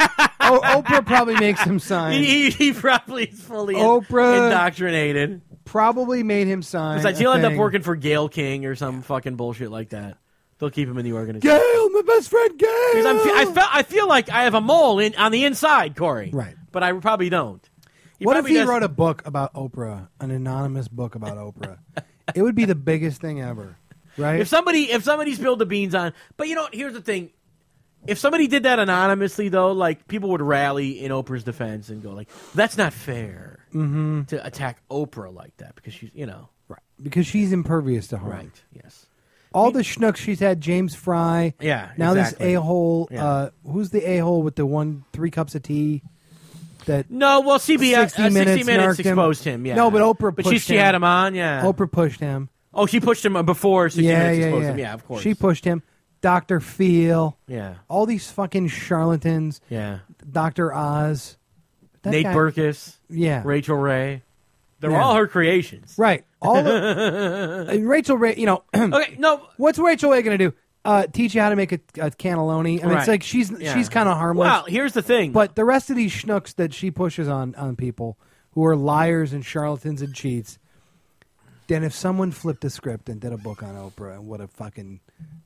oh, Oprah probably makes him sign. He, he probably is fully in- Oprah- indoctrinated. Probably made him sign. Besides, a he'll end up thing. working for Gayle King or some fucking bullshit like that. They'll keep him in the organization. Gail, my best friend Gail. Because I'm, I, felt, I feel like I have a mole in, on the inside, Corey. Right. But I probably don't. He What if probably he does- wrote a book about Oprah, an anonymous book about Oprah? It would be the biggest thing ever, right? If somebody if somebody spilled the beans on, but you know, here's the thing: if somebody did that anonymously, though, like people would rally in Oprah's defense and go like, "That's not fair mm-hmm. to attack Oprah like that because she's, you know, Right. Because she's impervious to harm. right? Yes, All the schnooks she's had, James Fry. yeah. Now exactly. this a-hole, Yeah. uh, who's the a-hole with the one, three cups of tea? That No, well, C B S sixty uh, minutes sixty minutes narked him. exposed him. Yeah, No, but Oprah But she, pushed she him. had him on. Yeah. Oprah pushed him. Oh, she pushed him before sixty yeah, minutes yeah, exposed yeah. him. Yeah, of course. She pushed him. Doctor Phil. Yeah, All these fucking charlatans. yeah. Doctor Oz. That Nate guy- Berkus, Yeah. Rachel Ray. They're Yeah. all her creations. Right. All the, uh, Rachel Ray, you know, Okay, no. what's Rachel Ray going to do? Uh, teach you how to make a, a cannelloni. I mean, Right. it's like she's Yeah. she's kind of harmless. Well, here's the thing. But the rest of these schnooks that she pushes on, on people who are liars and charlatans and cheats, then if someone flipped a script and did a book on Oprah, what a fucking...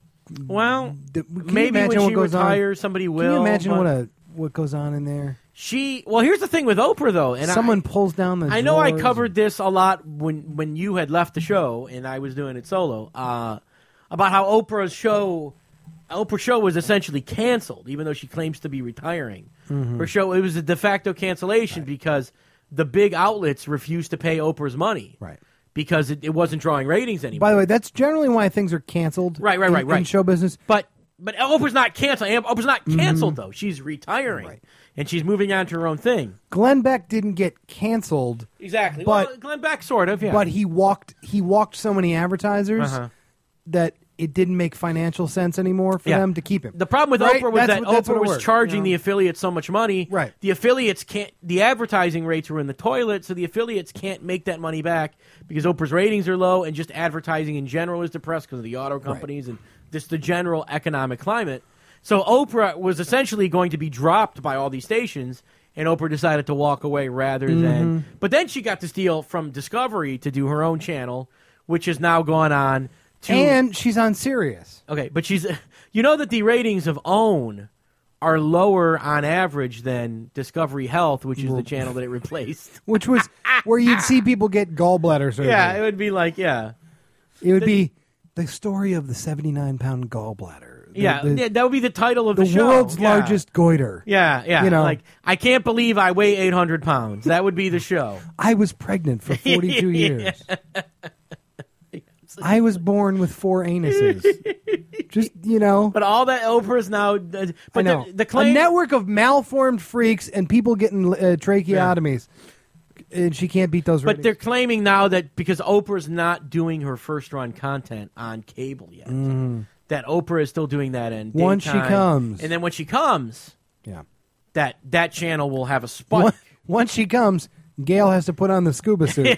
well, Can you maybe imagine when what she goes on? retires, somebody will. Can you imagine but what a what goes on in there? she? Well, here's the thing with Oprah, though, and Someone I, pulls down the I know I drawers covered this a lot when when you had left the show and I was doing it solo uh, about how Oprah's show, Oprah's show was essentially canceled, even though she claims to be retiring. Mm-hmm. Her show it was a de facto cancellation because the big outlets refused to pay Oprah's money, Right. Because it, it wasn't drawing ratings anymore. By the way, that's generally why things are canceled. Right, right, in- right, In right. show business. But but Oprah's not canceled. Oprah's not canceled though. She's retiring, Right. and she's moving on to her own thing. Glenn Beck didn't get canceled, Exactly. But- well, Glenn Beck, sort of. Yeah. but he walked he walked so many advertisers Uh-huh. that it didn't make financial sense anymore for Yeah. them to keep him. The problem with Right? Oprah was That's that what- that's what Oprah it was worked, charging you know? the affiliates so much money. Right. The affiliates can't. The advertising rates were in the toilet, so the affiliates can't make that money back because Oprah's ratings are low, and just advertising in general is depressed because of the auto companies and just the general economic climate. So Oprah was essentially going to be dropped by all these stations, and Oprah decided to walk away rather Mm-hmm. than. But then she got this deal from Discovery to do her own channel, which has now gone on to. And she's on Sirius. Okay, but she's you know that the ratings of OWN are lower on average than Discovery Health, which is the channel that it replaced. Which was where you'd see people get gallbladder surgery. Yeah, it would be like yeah. It would be the story of the seventy-nine pound gallbladder. The- Yeah, the, yeah, that would be the title of the, the show. world's Yeah. largest goiter. Yeah, yeah. You know. Like I can't believe I weigh eight hundred pounds. That would be the show. I was pregnant for forty-two years. I was born with four anuses. Just, you know. But all that Oprah's now. But I know. the, the claim. A network of malformed freaks and people getting uh, tracheotomies. And she can't beat those But ratings. they're claiming now that because Oprah's not doing her first run content on cable yet, that Oprah is still doing that in Mm. Once she daytime. comes. and then when she comes, Yeah. that that channel will have a spike. Once, once she comes, Gail has to put on the scuba suit.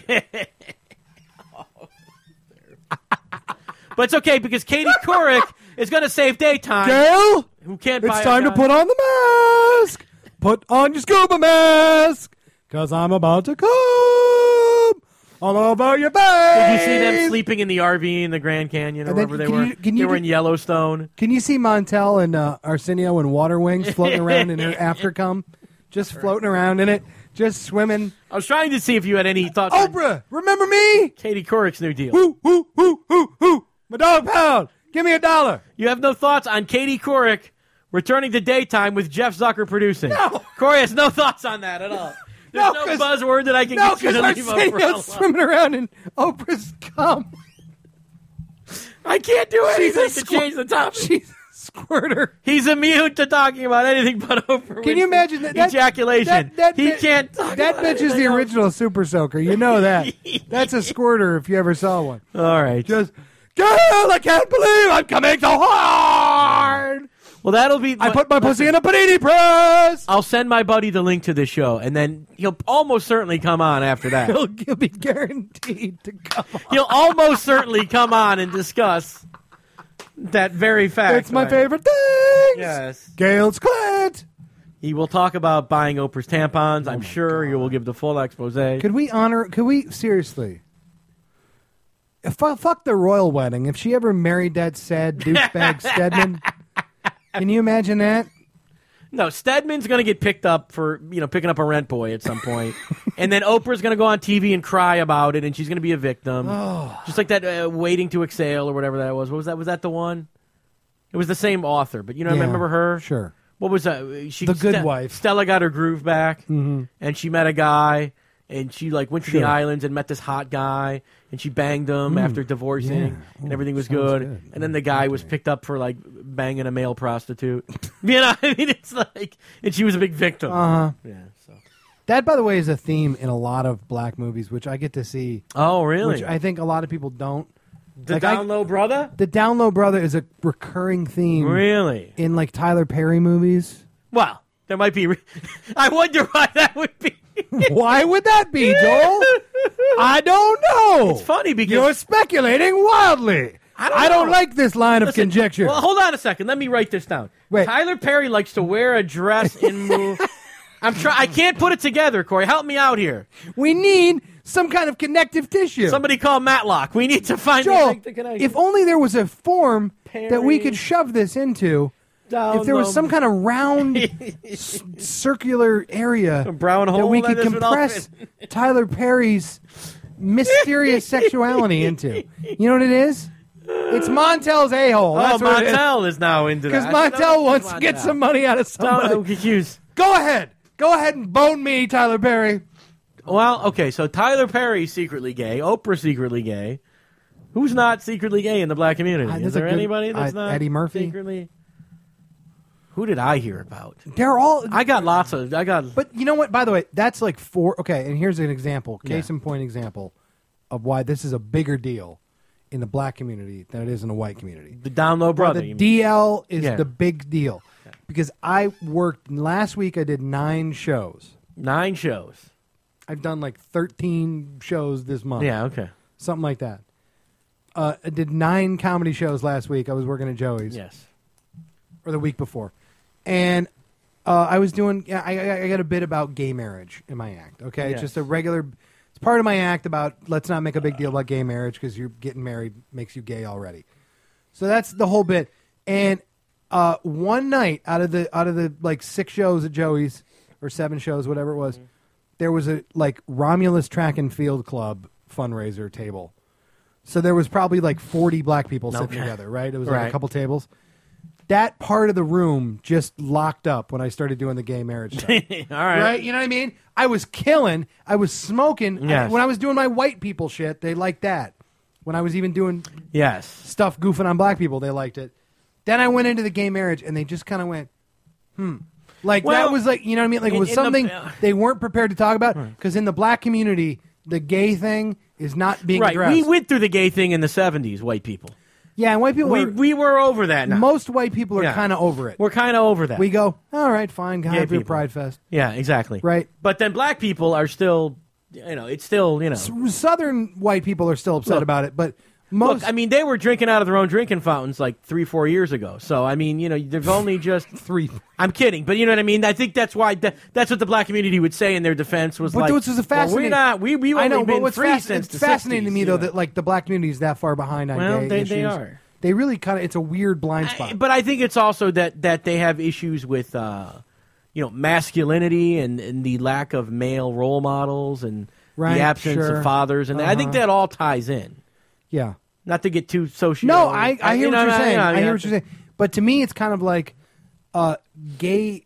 But it's okay because Katie Couric is going to save daytime. Gail, Who can't it's buy a time to gun. put on the mask. Put on your scuba mask, because I'm about to come all over your Did you face. see them sleeping in the R V in the Grand Canyon or And then wherever they can were? you- can they you were do- in Yellowstone. Can you see Montel and uh, Arsenio and Water Wings floating around in her aftercome? Just floating around in it, just swimming. I was trying to see if you had any thoughts on Oprah, remember me? Katie Couric's new deal. Whoo, whoo, whoo, whoo, whoo. My dog pound. Give me a dollar. You have no thoughts on Katie Couric returning to daytime with Jeff Zucker producing? No. Corey has no thoughts on that at all. There's No, no, 'cause- buzzword that I can No, get you because to leave Arsenio's Oprah alone. swimming around in Oprah's cum. I can't do She's anything a to squirt- change the topic. She's a squirter. He's immune to talking about anything but Oprah. Can you Winfrey imagine that? that ejaculation? That, that, he bi- can't talk That about bitch is anything the else. original Super Soaker. You know that. That's a squirter if you ever saw one. All right. Just, girl, I can't believe I'm coming so hard. Well, that'll be. I put my pussy in a panini press. I'll send my buddy the link to this show, and then he'll almost certainly come on after that. He'll, he'll be guaranteed to come on. He'll almost certainly come on and discuss that very fact. That's my right? favorite thing. Yes. Gail's clit. He will talk about buying Oprah's tampons. I'm my sure he will give the full expose. Could we honor? Could we seriously? If, fuck the royal wedding. If she ever married that sad douchebag Stedman, can you imagine that? No, Stedman's going to get picked up for, you know, picking up a rent boy at some point. And then Oprah's going to go on T V and cry about it, and she's going to be a victim. Oh. Just like that uh, Waiting to Exhale or whatever that was. What was that? Was that the one? It was the same author, but you know, Yeah, remember her? Sure. What was that? She, The Good Ste- Wife. Stella got her groove back, Mm-hmm. and she met a guy, and she like went to Sure. the islands and met this hot guy, and she banged him after divorcing, Yeah. and Ooh, everything was sounds good. good. And then the guy was picked up for like banging a male prostitute. You know, I mean, it's like, and she was a big victim. Uh huh. Yeah. So. That, by the way, is a theme in a lot of black movies, which I get to see. Oh, really? Which I think a lot of people don't. the like I- Down Low Brother? The Down Low Brother is a recurring theme Really? in like Tyler Perry movies. Well, there might be. Re- I wonder why that would be. Why would that be, Joel? I don't know. It's funny because You're speculating wildly. I don't I don't know. like this line of Listen, conjecture. Well, hold on a second. Let me write this down. Wait. Tyler Perry likes to wear a dress in move. I'm try. I can't put it together, Corey. Help me out here. We need some kind of connective tissue. Somebody call Matlock. We need to find Joel, the, the connection. if only there was a form that we Perry. could shove this into. Down If there was low- some kind of round, s- circular area A brown that hole we that could this would all compress fit. Tyler Perry's mysterious sexuality into. You know what it is? It's Montel's a-hole. oh, That's what it is. Montel is now into Because that. I didn't know Montel it was wants to get Montel. some money out of No, somebody. I'm confused. Go ahead. Go ahead and bone me, Tyler Perry. Well, okay, so Tyler Perry's secretly gay. Oprah's secretly gay. Who's not secretly gay in the black community? Uh, Is that's a there good- anybody that's uh, not Eddie Murphy? secretly? Who did I hear about? They're all. I got lots of. I got. But you know what? By the way, that's like four. Okay, and here's an example, case Yeah. in point example of why this is a bigger deal in the black community than it is in the white community. the Down Low Brother. the you mean. D L is Yeah. the big deal because I worked last week. I did nine shows. Nine shows. I've done like thirteen shows this month. Yeah. Okay. something like that. Uh, I did nine comedy shows last week. I was working at Joey's. Yes. Or the week before. And uh, I was doing, yeah, I, I, I got a bit about gay marriage in my act, okay? Yes. It's just a regular, it's part of my act about let's not make a big deal about gay marriage because you're getting married makes you gay already. So that's the whole bit. And uh, one night out of the out of the like six shows at Joey's or seven shows, whatever it was, mm-hmm. there was a like Romulus Track and Field Club fundraiser table. So there was probably like forty black people sitting Okay. together, right? It was like Right. a couple tables. That part of the room just locked up when I started doing the gay marriage stuff. All right. Right? You know what I mean? I was killing. I was smoking. Yes. I- when I was doing my white people shit, they liked that. When I was even doing Yes. stuff goofing on black people, they liked it. Then I went into the gay marriage, and they just kind of went, hmm. Like, Well, that was like, you know what I mean? Like, it in- was in the- something uh, they weren't prepared to talk about. Because in the black community, the gay thing is not being Right. addressed. We went through the gay thing in the seventies, white people. yeah, and white people We are, we were over that now. most white people are Yeah. kind of over it. We're kind of over that. We go, all right, fine, go Gay have your people. Pride Fest. yeah, exactly. Right. But then black people are still, you know, it's still, you know. S- Southern white people are still upset Look, about it, but most. Look, I mean, they were drinking out of their own drinking fountains like three, four years ago. So, I mean, you know, there's only just three. I'm kidding, but you know what I mean. I think that's why that, that's what the black community would say in their defense was But like, this was a well, fascinating. we're not. We we I only know, been but what's free fasc- since it's the fascinating to sixties, me you though know. that like the black community is that far behind on Well, gay they- issues. they are. They really kind of. It's a weird blind I- spot. but I think it's also that that they have issues with, uh, you know, masculinity and, and the lack of male role models and Right, the absence sure. of fathers, and I think Uh-huh. that all ties in. yeah. Not to get too social. No, I, I hear you what know, you're saying. know, I mean, hear what you're saying. But to me, it's kind of like uh, gay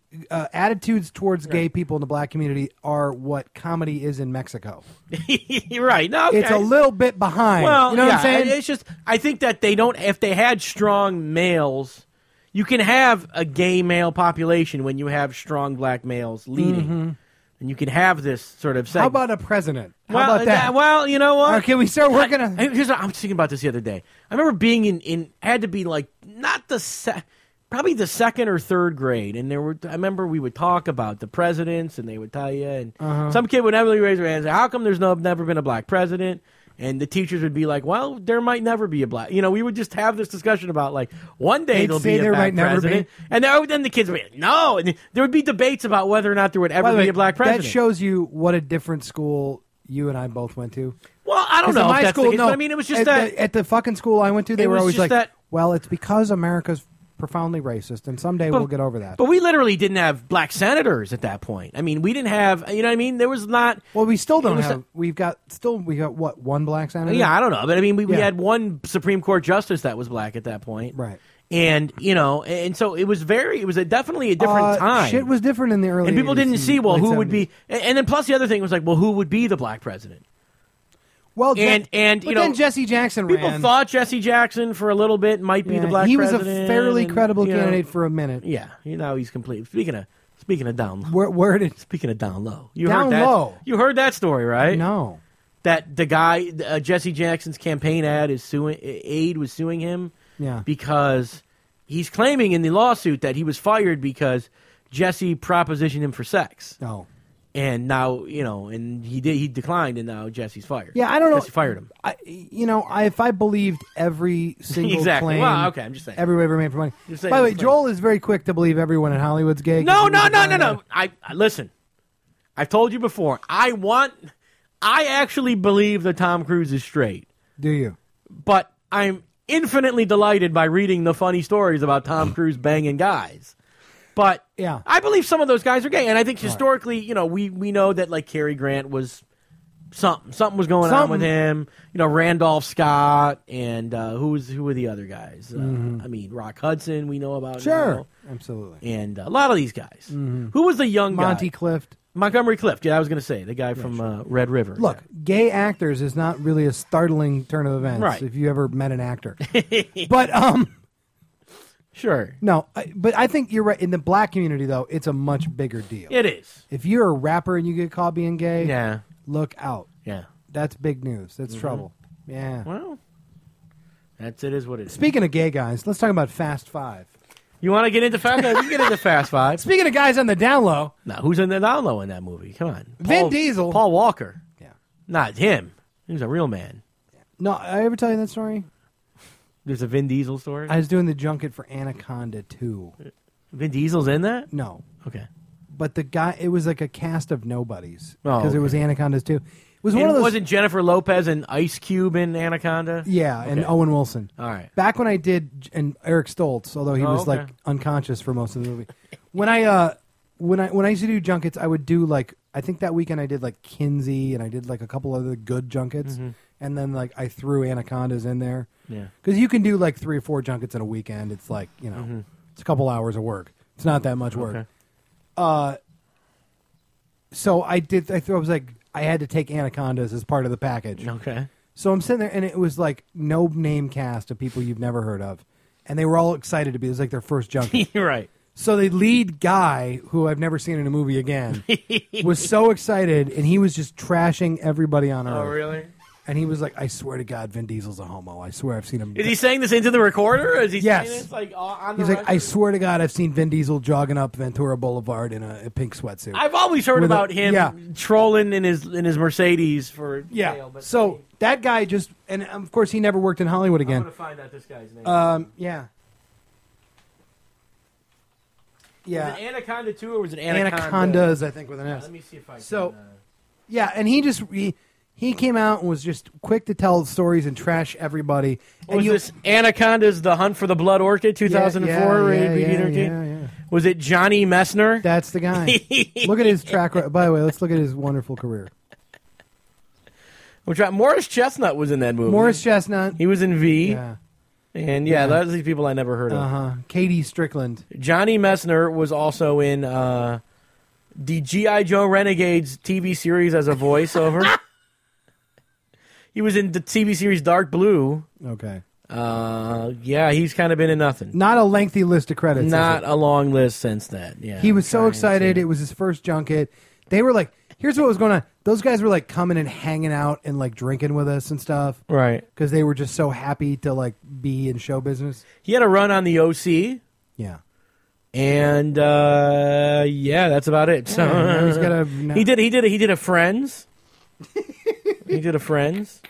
uh, attitudes towards Right. gay people in the black community are what comedy is in Mexico. You're right. No, okay. It's a little bit behind. Well, you know yeah, what I'm saying? It's just I think that they don't. If they had strong males, you can have a gay male population when you have strong black males leading, and you can have this sort of. How Segment. about a president? How well, about that? Well, you know what? Or can we start working I, on? I, here's what, I'm thinking about this the other day. I remember being in, in had to be like not the se- probably the second or third grade, and there were. I remember we would talk about the presidents, and they would tell you, and Uh-huh. some kid would never raise their hand and say, "How come there's no never been a black president?" And the teachers would be like, "Well, there might never be a black." You know, we would just have this discussion about like one day They'd there'll say be a there black might never president, be. and then, then the kids would be like, "No," and there would be debates about whether or not there would ever By the be way, a black president. that shows you what a different school you and I both went to. well, I don't 'Cause know in if my that's school, the case, no, but I mean, it was just at that. the, at the fucking school I went to, they It were was always just like, that- "Well, it's because America's profoundly racist, and someday we'll get over that." But we literally didn't have black senators at that point. I mean, we didn't have, you know what I mean? There was not. Well, we still it don't was have. We've got still we got what one black senator? Yeah, I don't know. But I mean, we, we Yeah. had one Supreme Court justice that was black at that point. Right. And, you know, and so it was very, it was a definitely a different Uh, time. Shit was different in the early. and people eighties didn't and see, well, late who would seventies. be. And, and then plus the other thing was like, well, who would be the black president? Well, Je- and- and, but you know, then Jesse Jackson People ran. thought Jesse Jackson for a little bit might be Yeah, the black he was president. a fairly and, credible you know, candidate for a minute. Yeah, you know, he's complete. Speaking of, speaking of down low. Where, where did Speaking of down low. You Down heard that? low? You heard that story, right? no? That the guy, uh, Jesse Jackson's campaign ad is suing, aide was suing him Yeah. because he's claiming in the lawsuit that he was fired because Jesse propositioned him for sex, No. and now you know, and he did he declined, and now Jesse's fired. Yeah, I don't know. Jesse fired him. I, you know, I, if I believed every single Exactly. claim, Well, okay, I'm just saying. everybody ever made for money. You're saying By the way, it's Joel is very quick to believe everyone in Hollywood's gay. 'cause No, he no, was no, a no, guy no. I, I listen. I've told you before. I want. I actually believe that Tom Cruise is straight, that- Do you? but I'm infinitely delighted by reading the funny stories about Tom Cruise banging guys. But Yeah. I believe some of those guys are gay, and I think historically, you know, we we know that like Cary Grant was something something was going on with Something. him. You know, Randolph Scott and uh, who was who were the other guys? Uh, I mean, Rock Hudson. We know about Mm-hmm. Sure. now. Absolutely. and uh, a lot of these guys. Who was the young Monty guy? Clift. Montgomery Clift. Yeah, I was going to say the guy from uh, Red River. Look, gay actors is not really a startling turn of events Right. if you ever met an actor. But um, sure, no, I, but I think you're right. In the black community, though, it's a much bigger deal. it is. If you're a rapper and you get caught being gay, Yeah, look out. yeah. That's big news. That's trouble. Yeah. Well, that's it. Is what it is. Speaking of gay guys, let's talk about Fast Five. You want to get into Fast? We can get into Fast Five. Speaking of guys on the down low, Now, who's in the down low in that movie? Come on, Vin Paul- Diesel. Paul Walker. Yeah. Not him. He was a real man. No, I ever tell you that story? There's a Vin Diesel story. I was doing the junket for Anaconda two. Vin Diesel's in that. No, Okay. but the guy, it was like a cast of nobodies Oh, because it was okay. Anacondas two. It was And one of those. wasn't Jennifer Lopez and Ice Cube in Anaconda? Yeah, and Okay. Owen Wilson. All right. Back when I did, and Eric Stoltz, although he Oh, was okay. like unconscious for most of the movie. When I uh, when I when I used to do junkets, I would do like I think that weekend I did like Kinsey and I did like a couple other good junkets, Mm-hmm. and then like I threw Anacondas in there. Yeah. Because you can do like three or four junkets in a weekend. It's like you know, it's a couple hours of work. It's not that much work. Mm-hmm. Okay. Uh, so I did. I, th- I was like, I had to take Anacondas as part of the package. Okay. So I'm sitting there, and it was like no name cast of people you've never heard of, and they were all excited to be. It was like their first junket. You're right. So the lead guy, who I've never seen in a movie again, was so excited, and he was just trashing everybody on earth. Oh, really? And he was like, "I swear to God, Vin Diesel's a homo. I swear I've seen him." Is he saying this into the recorder? Or is he Yes. saying this like uh, on the He's like, record? "I swear to God, I've seen Vin Diesel jogging up Ventura Boulevard in a, a pink sweatsuit." I've always heard With a- about him yeah. trolling in his in his Mercedes for yeah. sale, but So that guy just, and of course, he never worked in Hollywood I'm again. gonna find out this guy's name. Um, yeah. Was Yeah. it Anaconda two or was it Anaconda? Anacondas, I think, with an S. Let me see if I can. So- uh, Yeah, and he just he, he came out and was just quick to tell stories and trash everybody. what And was you, this Anaconda's The Hunt for the Blood Orchid two thousand four? Yeah, or yeah, A B yeah, thirteen? yeah, yeah. Was it Johnny Messner? That's the guy. Look at his track record. By the way, let's look at his wonderful career. Which, uh, Morris Chestnut was in that movie. Morris Chestnut. He was in V. Yeah. And yeah, Yeah. those are these people I never heard of. Uh huh. Katie Strickland. Johnny Messner was also in uh, the G I. Joe Renegades T V series as a voiceover. He was in the T V series Dark Blue. Okay. Uh, yeah, he's kind of been in nothing. Not a lengthy list of credits. is Not it? a long list since that. Yeah, He was so Trying excited. to- It was his first junket. They were like, here's what was going on. Those guys were like coming and hanging out and like drinking with us and stuff Right. because they were just so happy to like be in show business. He had a run on the O C, Yeah. and uh, yeah, that's about it. So Yeah, now he's got a- now- he did. He did. A, he did a Friends. he did a Friends.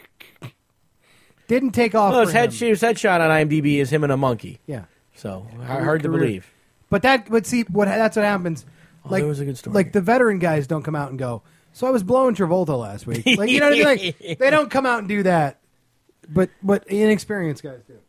Didn't take off. Well, his for head, him. his headshot on IMDb is him and a monkey. Yeah. So hard, hard to career. believe. But that, but see, what that's what happens. Oh, Like, that was a good story. like the veteran guys don't come out and go. So I was blowing Travolta last week. Like you know, what I mean? Like, they don't come out and do that. But but inexperienced guys do.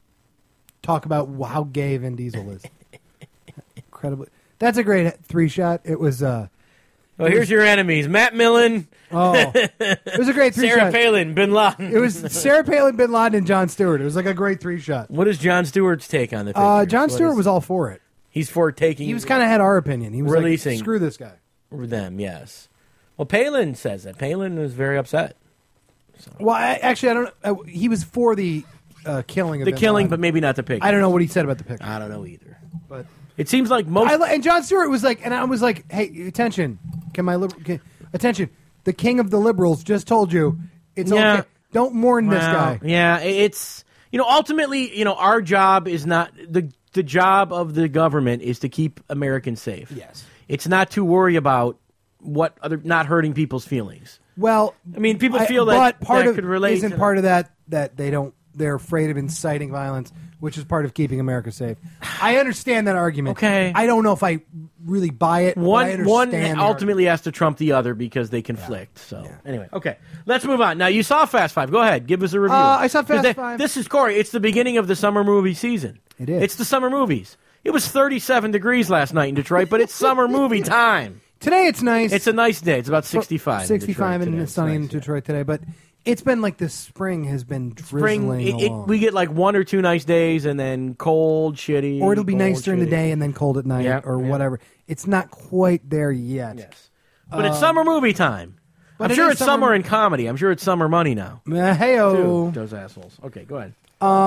Talk about how gay Vin Diesel is. Incredibly. That's a great three shot. It was. uh Well, here's your enemies: Matt Millen, Oh, it was a great three Sarah shot. Palin, Bin Laden. It was Sarah Palin, Bin Laden, and John Stewart. It was like a great three shot. What is Jon Stewart's take on the picture? Uh, John Stewart was all for it. He's for taking. He was kind of had our opinion. He was Releasing. like, screw this guy. them. Yes. Well, Palin says that. Palin was very upset. Well, I, actually, I don't. Uh, he was for the uh, killing of The Bin killing, Laden. but maybe not the picture. I don't know what he said about the picture. I don't know either. But It seems like most. I, li- and John Stewart was like, and I was like, hey, attention, can my liber- can, attention, the king of the liberals just told you it's Yeah. okay. Don't mourn this Well, guy. Yeah, it's you know ultimately you know our job is not the the job of the government is to keep Americans safe. Yes. It's not to worry about what other not hurting people's feelings. Well, I mean, people I- feel that but part that of could relate. isn't to part of that that they don't. They're afraid of inciting violence, which is part of keeping America safe. I understand that argument. Okay. I don't know if I really buy it. but I One understand one the ultimately has to trump the other because they conflict. So anyway, okay, let's move on. Now you saw Fast Five. Go ahead, give us a review. Uh, I saw Fast They- Five. This is Corey. It's the beginning of the summer movie season. It is. It's the summer movies. It was thirty-seven degrees last night in Detroit, but it's summer movie time. Today it's nice. It's a nice day. It's about sixty-five. in sixty-five Detroit and today. it's sunny It's in nice, yeah. Detroit today, but it's been like this spring has been Spring, drizzling it, it, along. we get like one or two nice days, and then cold, shitty. or it'll be cold, nice during the shitty. day and then cold at night Yeah, or yeah. whatever. It's not quite there yet. Yes, but it's summer movie time. but I'm it sure is it's summer, summer- in comedy. I'm sure it's summer money now. Uh, heyo. Dude, those assholes. Okay, go ahead.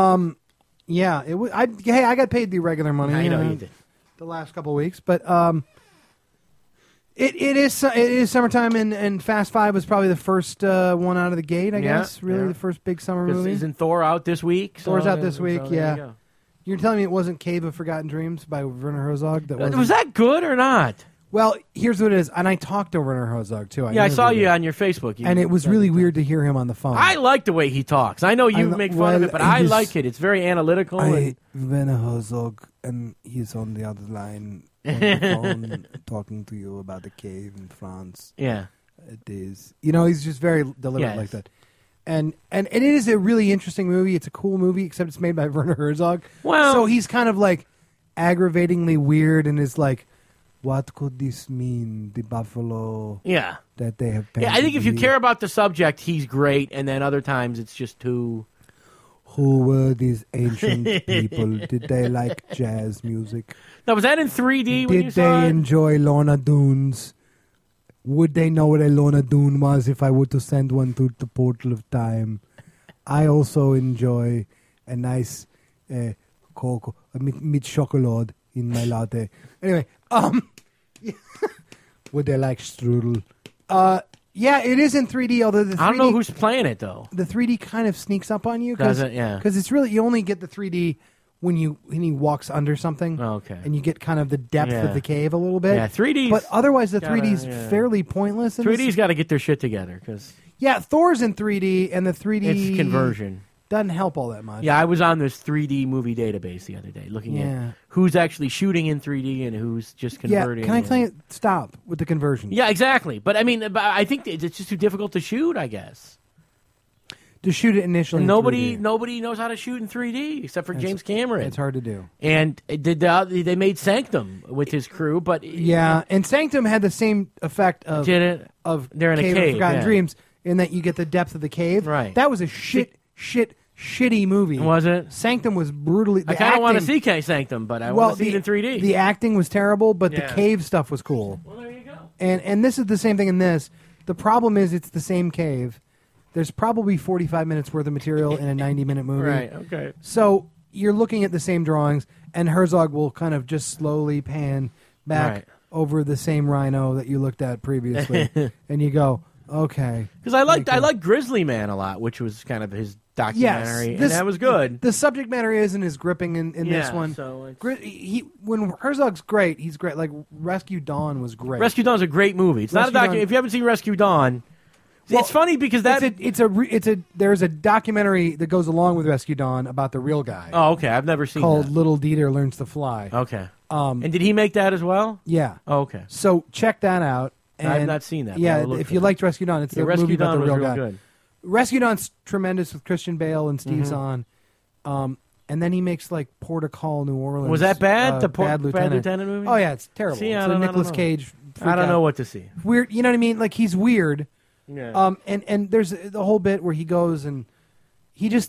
Yeah, it was. I hey, I got paid the regular money. I know uh, you did. The last couple of weeks, but um, it it is su- it is summertime, and, and Fast Five was probably the first uh, one out of the gate. I Yeah, guess really yeah. the first big summer 'Cause movie. Isn't Thor out this week? So- Thor's out this week, so there yeah. you go. You're telling me it wasn't Cave of Forgotten Dreams by Werner Herzog? That wasn't? Was that good or not? Well, here's what it is, and I talked to Werner Herzog too. Yeah, I saw interviewed you him. on your Facebook. You- and it was really weird to hear him on the phone. I like the way he talks. I know you I- make fun well, of it, but it I is- like it. It's very analytical. I and, Werner Herzog, and he's on the other line on the phone talking to you about the cave in France. yeah. It is, you know, he's just very deliberate Yes. like that. And, and and it is a really interesting movie. It's a cool movie, except it's made by Werner Herzog. Well- so he's kind of like aggravatingly weird, and is like, what could this mean? The buffalo Yeah. that they have. Yeah, I think if you painted care about the subject, he's great, and then other times it's just too. Who were these ancient people? Did they like jazz music? Now, was that in three D when you Did saw they it? enjoy Lorna Doones? Would they know what a Lorna Doone was if I were to send one through the portal of time? I also enjoy a nice uh, cocoa, a mit, mit chocolate in my latte. Anyway, um, would they like strudel? Uh, yeah, it is in three D. Although the three D, I don't know who's playing it though. the three D kind of sneaks up on you. Does it? Yeah. Because it's really you only get the three D when you when he walks under something. Oh, okay. And you get kind of the depth Yeah. of the cave a little bit. Yeah, three D's But otherwise, the gotta- three D's yeah. fairly pointless. in three this- D's got to get their shit together because Yeah, Thor's in three D, and the three D it's conversion. doesn't help all that much. Yeah, I was on this three D movie database the other day looking Yeah. at who's actually shooting in three D and who's just Yeah, converting. can I and- tell you? Stop with the conversion. Yeah, exactly. But I mean, but I think it's just too difficult to shoot. I guess To shoot it initially, in nobody three D. nobody knows how to shoot in three D except for It's- James Cameron. It's hard to do. And it did the, they made Sanctum with his crew, but Yeah, and Sanctum had the same effect of did it? of They're in a Cave of cave, Forgotten yeah. Dreams in that you get the depth of the cave. Right. That was a shit shit shitty movie. Was it? Sanctum was brutally. I kind of want to see K Sanctum, but I well, want to see the, it in three D. The acting was terrible, but Yeah. the cave stuff was cool. Well, there you go. And and this is the same thing in this. The problem is it's the same cave. There's probably forty-five minutes worth of material in a ninety-minute movie. Right. Okay. So you're looking at the same drawings, and Herzog will kind of just slowly pan back Right. over the same rhino that you looked at previously, and you go, okay. Because I liked Thank I you. liked Grizzly Man a lot, which was kind of his Yes, documentary, this- and that was good. The subject matter isn't as gripping in, in this Yeah, one. so it's- Gri- he when Herzog's great, he's great. Like Rescue Dawn was great. Rescue Dawn's a great movie. It's not a Rescue docu. Dawn- If you haven't seen Rescue Dawn, Well, it's funny because that. it's a it's a re- it's a there's a documentary that goes along with Rescue Dawn about the real guy oh, okay. I've never seen called that. Little Dieter Learns to Fly. Okay. Um, And did he make that as well? yeah. Oh, okay. So check that out. And I've not seen that, but Yeah, I'll look if for you that. liked Rescue Dawn, it's Yeah, the Rescue movie about Dawn the was real real guy. good. Rescue Dawn's tremendous with Christian Bale and Steve Mhm. Zahn. Um, and then he makes like Port of Call, New Orleans. Was that bad? uh, the Port- Bad Lieutenant. Lieutenant movie? Oh yeah, it's terrible. See, I it's don't- a I don't Nicolas know. Cage. I don't freak know out. what to see. Weird. You know what I mean? Like he's weird. Yeah. Um, and and there's the whole bit where he goes and he just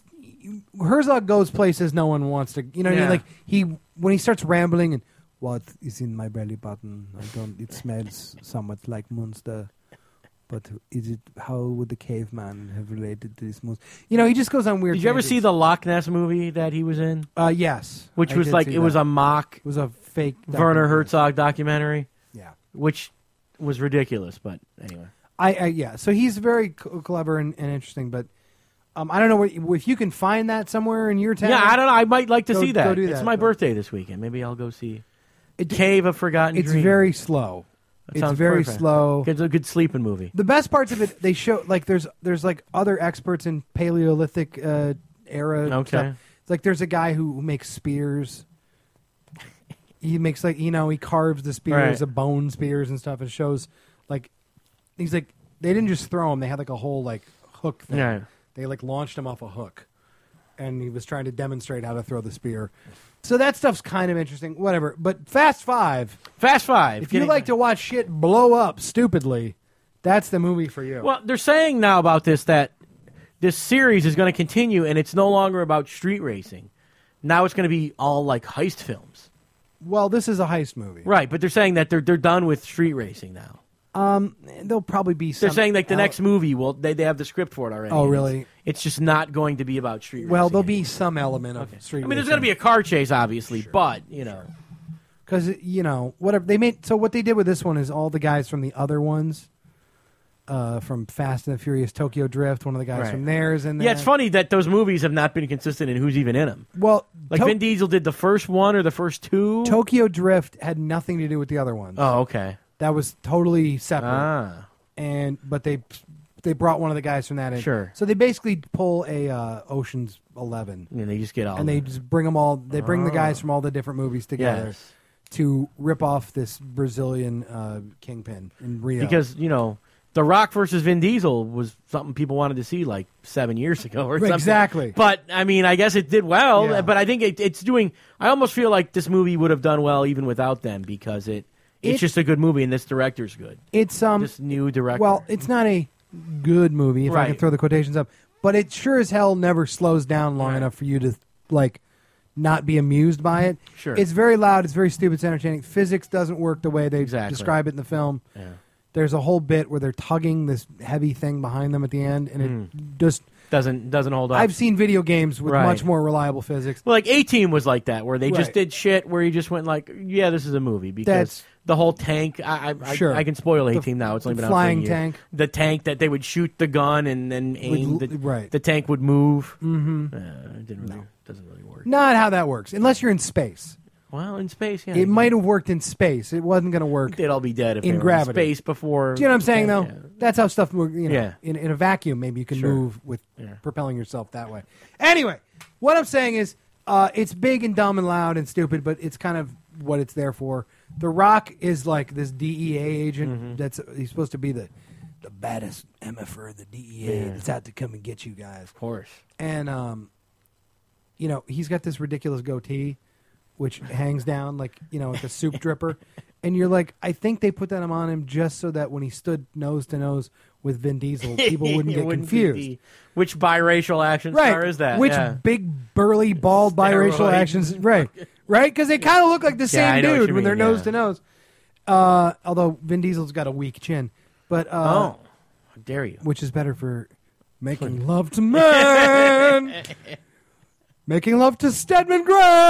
Herzog goes places no one wants to. You know what I Yeah. mean? Like he when he starts rambling and what is in my belly button? I don't. It smells somewhat like Munster. But is it? How would the caveman have related to this monster? You know, he just goes on weird. Did you ever tangents. see the Loch Ness movie that he was in? Uh, yes. Which I was did like see it was that. a mock It was a fake Werner documentary. Herzog documentary, Yeah. which was ridiculous. But anyway, I, I yeah. So he's very c- clever and, and interesting, but um, I don't know what, if you can find that somewhere in your town. yeah, I don't know. I might like to Go- see that. go do It's that, my but- birthday this weekend. Maybe I'll go see It- Cave of Forgotten It's Dreams. very slow. That It's sounds very perfect. slow. It's a good sleeping movie. The best parts of it, they show like there's there's like other experts in Paleolithic uh, era. Okay. stuff. It's like there's a guy who makes spears. He makes like you know he carves the spears, Right. the bone spears and stuff, and shows like he's like they didn't just throw him; they had like a whole like hook thing. Yeah. They like launched him off a hook, and he was trying to demonstrate how to throw the spear. So that stuff's kind of interesting. Whatever, but Fast Five. Fast Five. If you Getting- like to watch shit blow up stupidly, that's the movie for you. Well, they're saying now about this that this series is going to continue, and it's no longer about street racing. Now it's going to be all like heist films. Well, this is a heist movie. Right, but they're saying that they're they're done with street racing now. Um, there'll probably be some. They're saying like the el- next movie, well, they they have the script for it already. Oh, and really? It's, it's just not going to be about street Well, racing. there'll be some element of Okay. street. I mean, there's going to be a car chase, obviously, but you know, because you know whatever they made. So what they did with this one is all the guys from the other ones, uh, from Fast and the Furious, Tokyo Drift. One of the guys Right. from theirs, and yeah, it's funny that those movies have not been consistent in who's even in them. Well, Like To- Vin Diesel did the first one or the first two. Tokyo Drift had nothing to do with the other ones. Oh, okay. That was totally separate. Ah, And but they they brought one of the guys from that in. Sure. So they basically pull a uh, Ocean's Eleven, and they just get all and they the- just bring them all. They bring the Oh. guys from all the different movies together yes. to rip off this Brazilian uh, kingpin in Rio. Because you know, The Rock versus Vin Diesel was something people wanted to see like seven years ago or something. Exactly. But I mean, I guess it did well. Yeah. But I think it, it's doing. I almost feel like this movie would have done well even without them because it it's It- just a good movie and this director's good. it's um This new director. well, it's not a good movie if I can Right. throw the quotations up, but it sure as hell never slows down long Right. enough for you to like not be amused by it. Sure. It's very loud. It's very stupid. It's entertaining. Physics doesn't work the way they Exactly. describe it in the film. yeah. There's a whole bit where they're tugging this heavy thing behind them at the end, and it Mm. just. doesn't doesn't hold up. I've seen video games with Right. much more reliable physics. Well, like A-Team was like that, where they just Right. did shit where you just went like, yeah, this is a movie because That's- the whole tank. I I, I- Sure. I can spoil The- A-Team now. It's only the been flying out for a year. tank. The tank that they would shoot the gun and then aim. Would- the, right. the tank would move. Mm-hmm. Uh, it didn't really doesn't really work. Not how that works, unless you're in space. Well, in space, yeah, It might have worked in space. It wasn't going to work. They'd all be dead if in they were gravity. in space before. Do you know what I'm saying, though? Yeah. That's how stuff works. You know, Yeah. in, in a vacuum, maybe you can Sure. move with Yeah. propelling yourself that way. Anyway, what I'm saying is uh, it's big and dumb and loud and stupid, but it's kind of what it's there for. The Rock is like this D E A agent Mm-hmm. that's he's supposed to be the the baddest M F er, the D E A Yeah. that's out to come and get you guys. Of course. And um, you know, he's got this ridiculous goatee, which hangs down like you know, like a soup dripper. And you're like, I think they put that on him just so that when he stood nose to nose with Vin Diesel, people wouldn't It get wouldn't confused. be- Which biracial action right. star is that? Which yeah. big, burly, bald biracial Steroid. actions? Right. Right? Because they kind of look like the Yeah, I same know what dude you when they're mean, nose yeah. to nose. Uh, although Vin Diesel's got a weak chin. But, uh, Oh, how dare you? which is better for making love to man. Making love to Stedman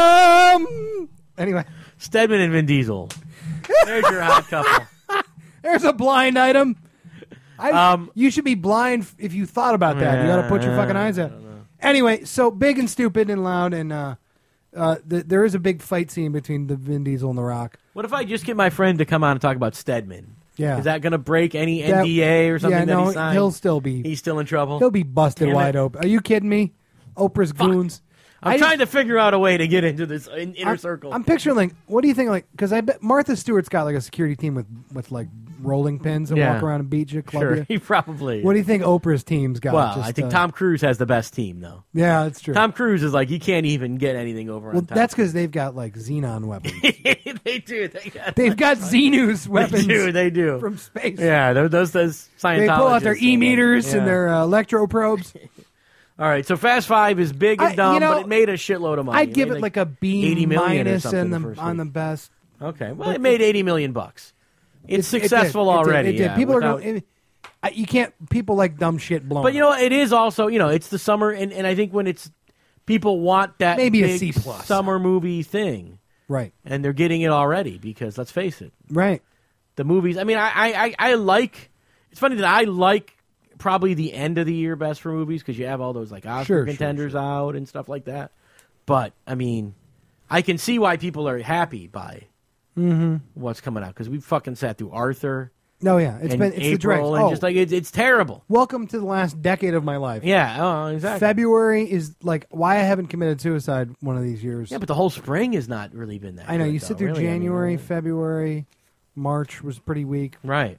Graham. Anyway. Stedman and Vin Diesel. There's your hot couple. There's a blind item. I, Um, you should be blind if you thought about that. You got to put your fucking eyes out. Anyway, so big and stupid and loud, and uh, uh, th- there is a big fight scene between the Vin Diesel and The Rock. What if I just get my friend to come on and talk about Stedman? Yeah, Is that going to break any That- N D A or something yeah, that no, he signed? he'll still be He's still in trouble. he'll be busted Damn it. wide open. Are you kidding me? Oprah's goons. I'm I trying just- to figure out a way to get into this in, inner I'm, circle. I'm picturing like, what do you think? Like, because I bet Martha Stewart's got like a security team with with like rolling pins and Yeah. walk around and beat you, club sure, you. he probably. What do you think Oprah's team's got? well, Just, I think uh, Tom Cruise has the best team, though. Yeah, that's true. Tom Cruise is like, you can't even get anything over well, on Tom. that's because they've got like xenon weapons. they do. They got, They've got Xenus they weapons do. They do. from space. yeah, those those, those Scientologists. They pull out their are like- e-meters yeah. and their uh, electroprobes. All right, so Fast Five is big and I- dumb, you know, but it made a shitload of money. I'd give made it like a B eighty million or minus something in the, the first on the week. best. Okay, well, But it made it- eighty million bucks. It's It- it did. successful It did. already. It did. Yeah, People without- are going. I- You can't. People like dumb shit blown. But you know, it is also, you know, it's the summer, and, and I think when it's people want that Maybe a big C plus. summer movie thing, right, and they're getting it already because let's face it, right. the movies. I mean, I I, I, I like. It's funny that I like probably the end of the year best for movies because you have all those like Oscar Sure, sure, contenders sure. out and stuff like that. But I mean, I can see why people are happy by Mm-hmm. what's coming out because we fucking sat through Arthur. No, yeah, it's and been it's the dregs. April, and Oh, just like it's it's terrible. welcome to the last decade of my life. Yeah, oh, exactly. February is like why I haven't committed suicide one of these years. Yeah, but the whole spring has not really been that. I know good, you though, sit through really. I mean, January, uh, February, March was pretty weak. right?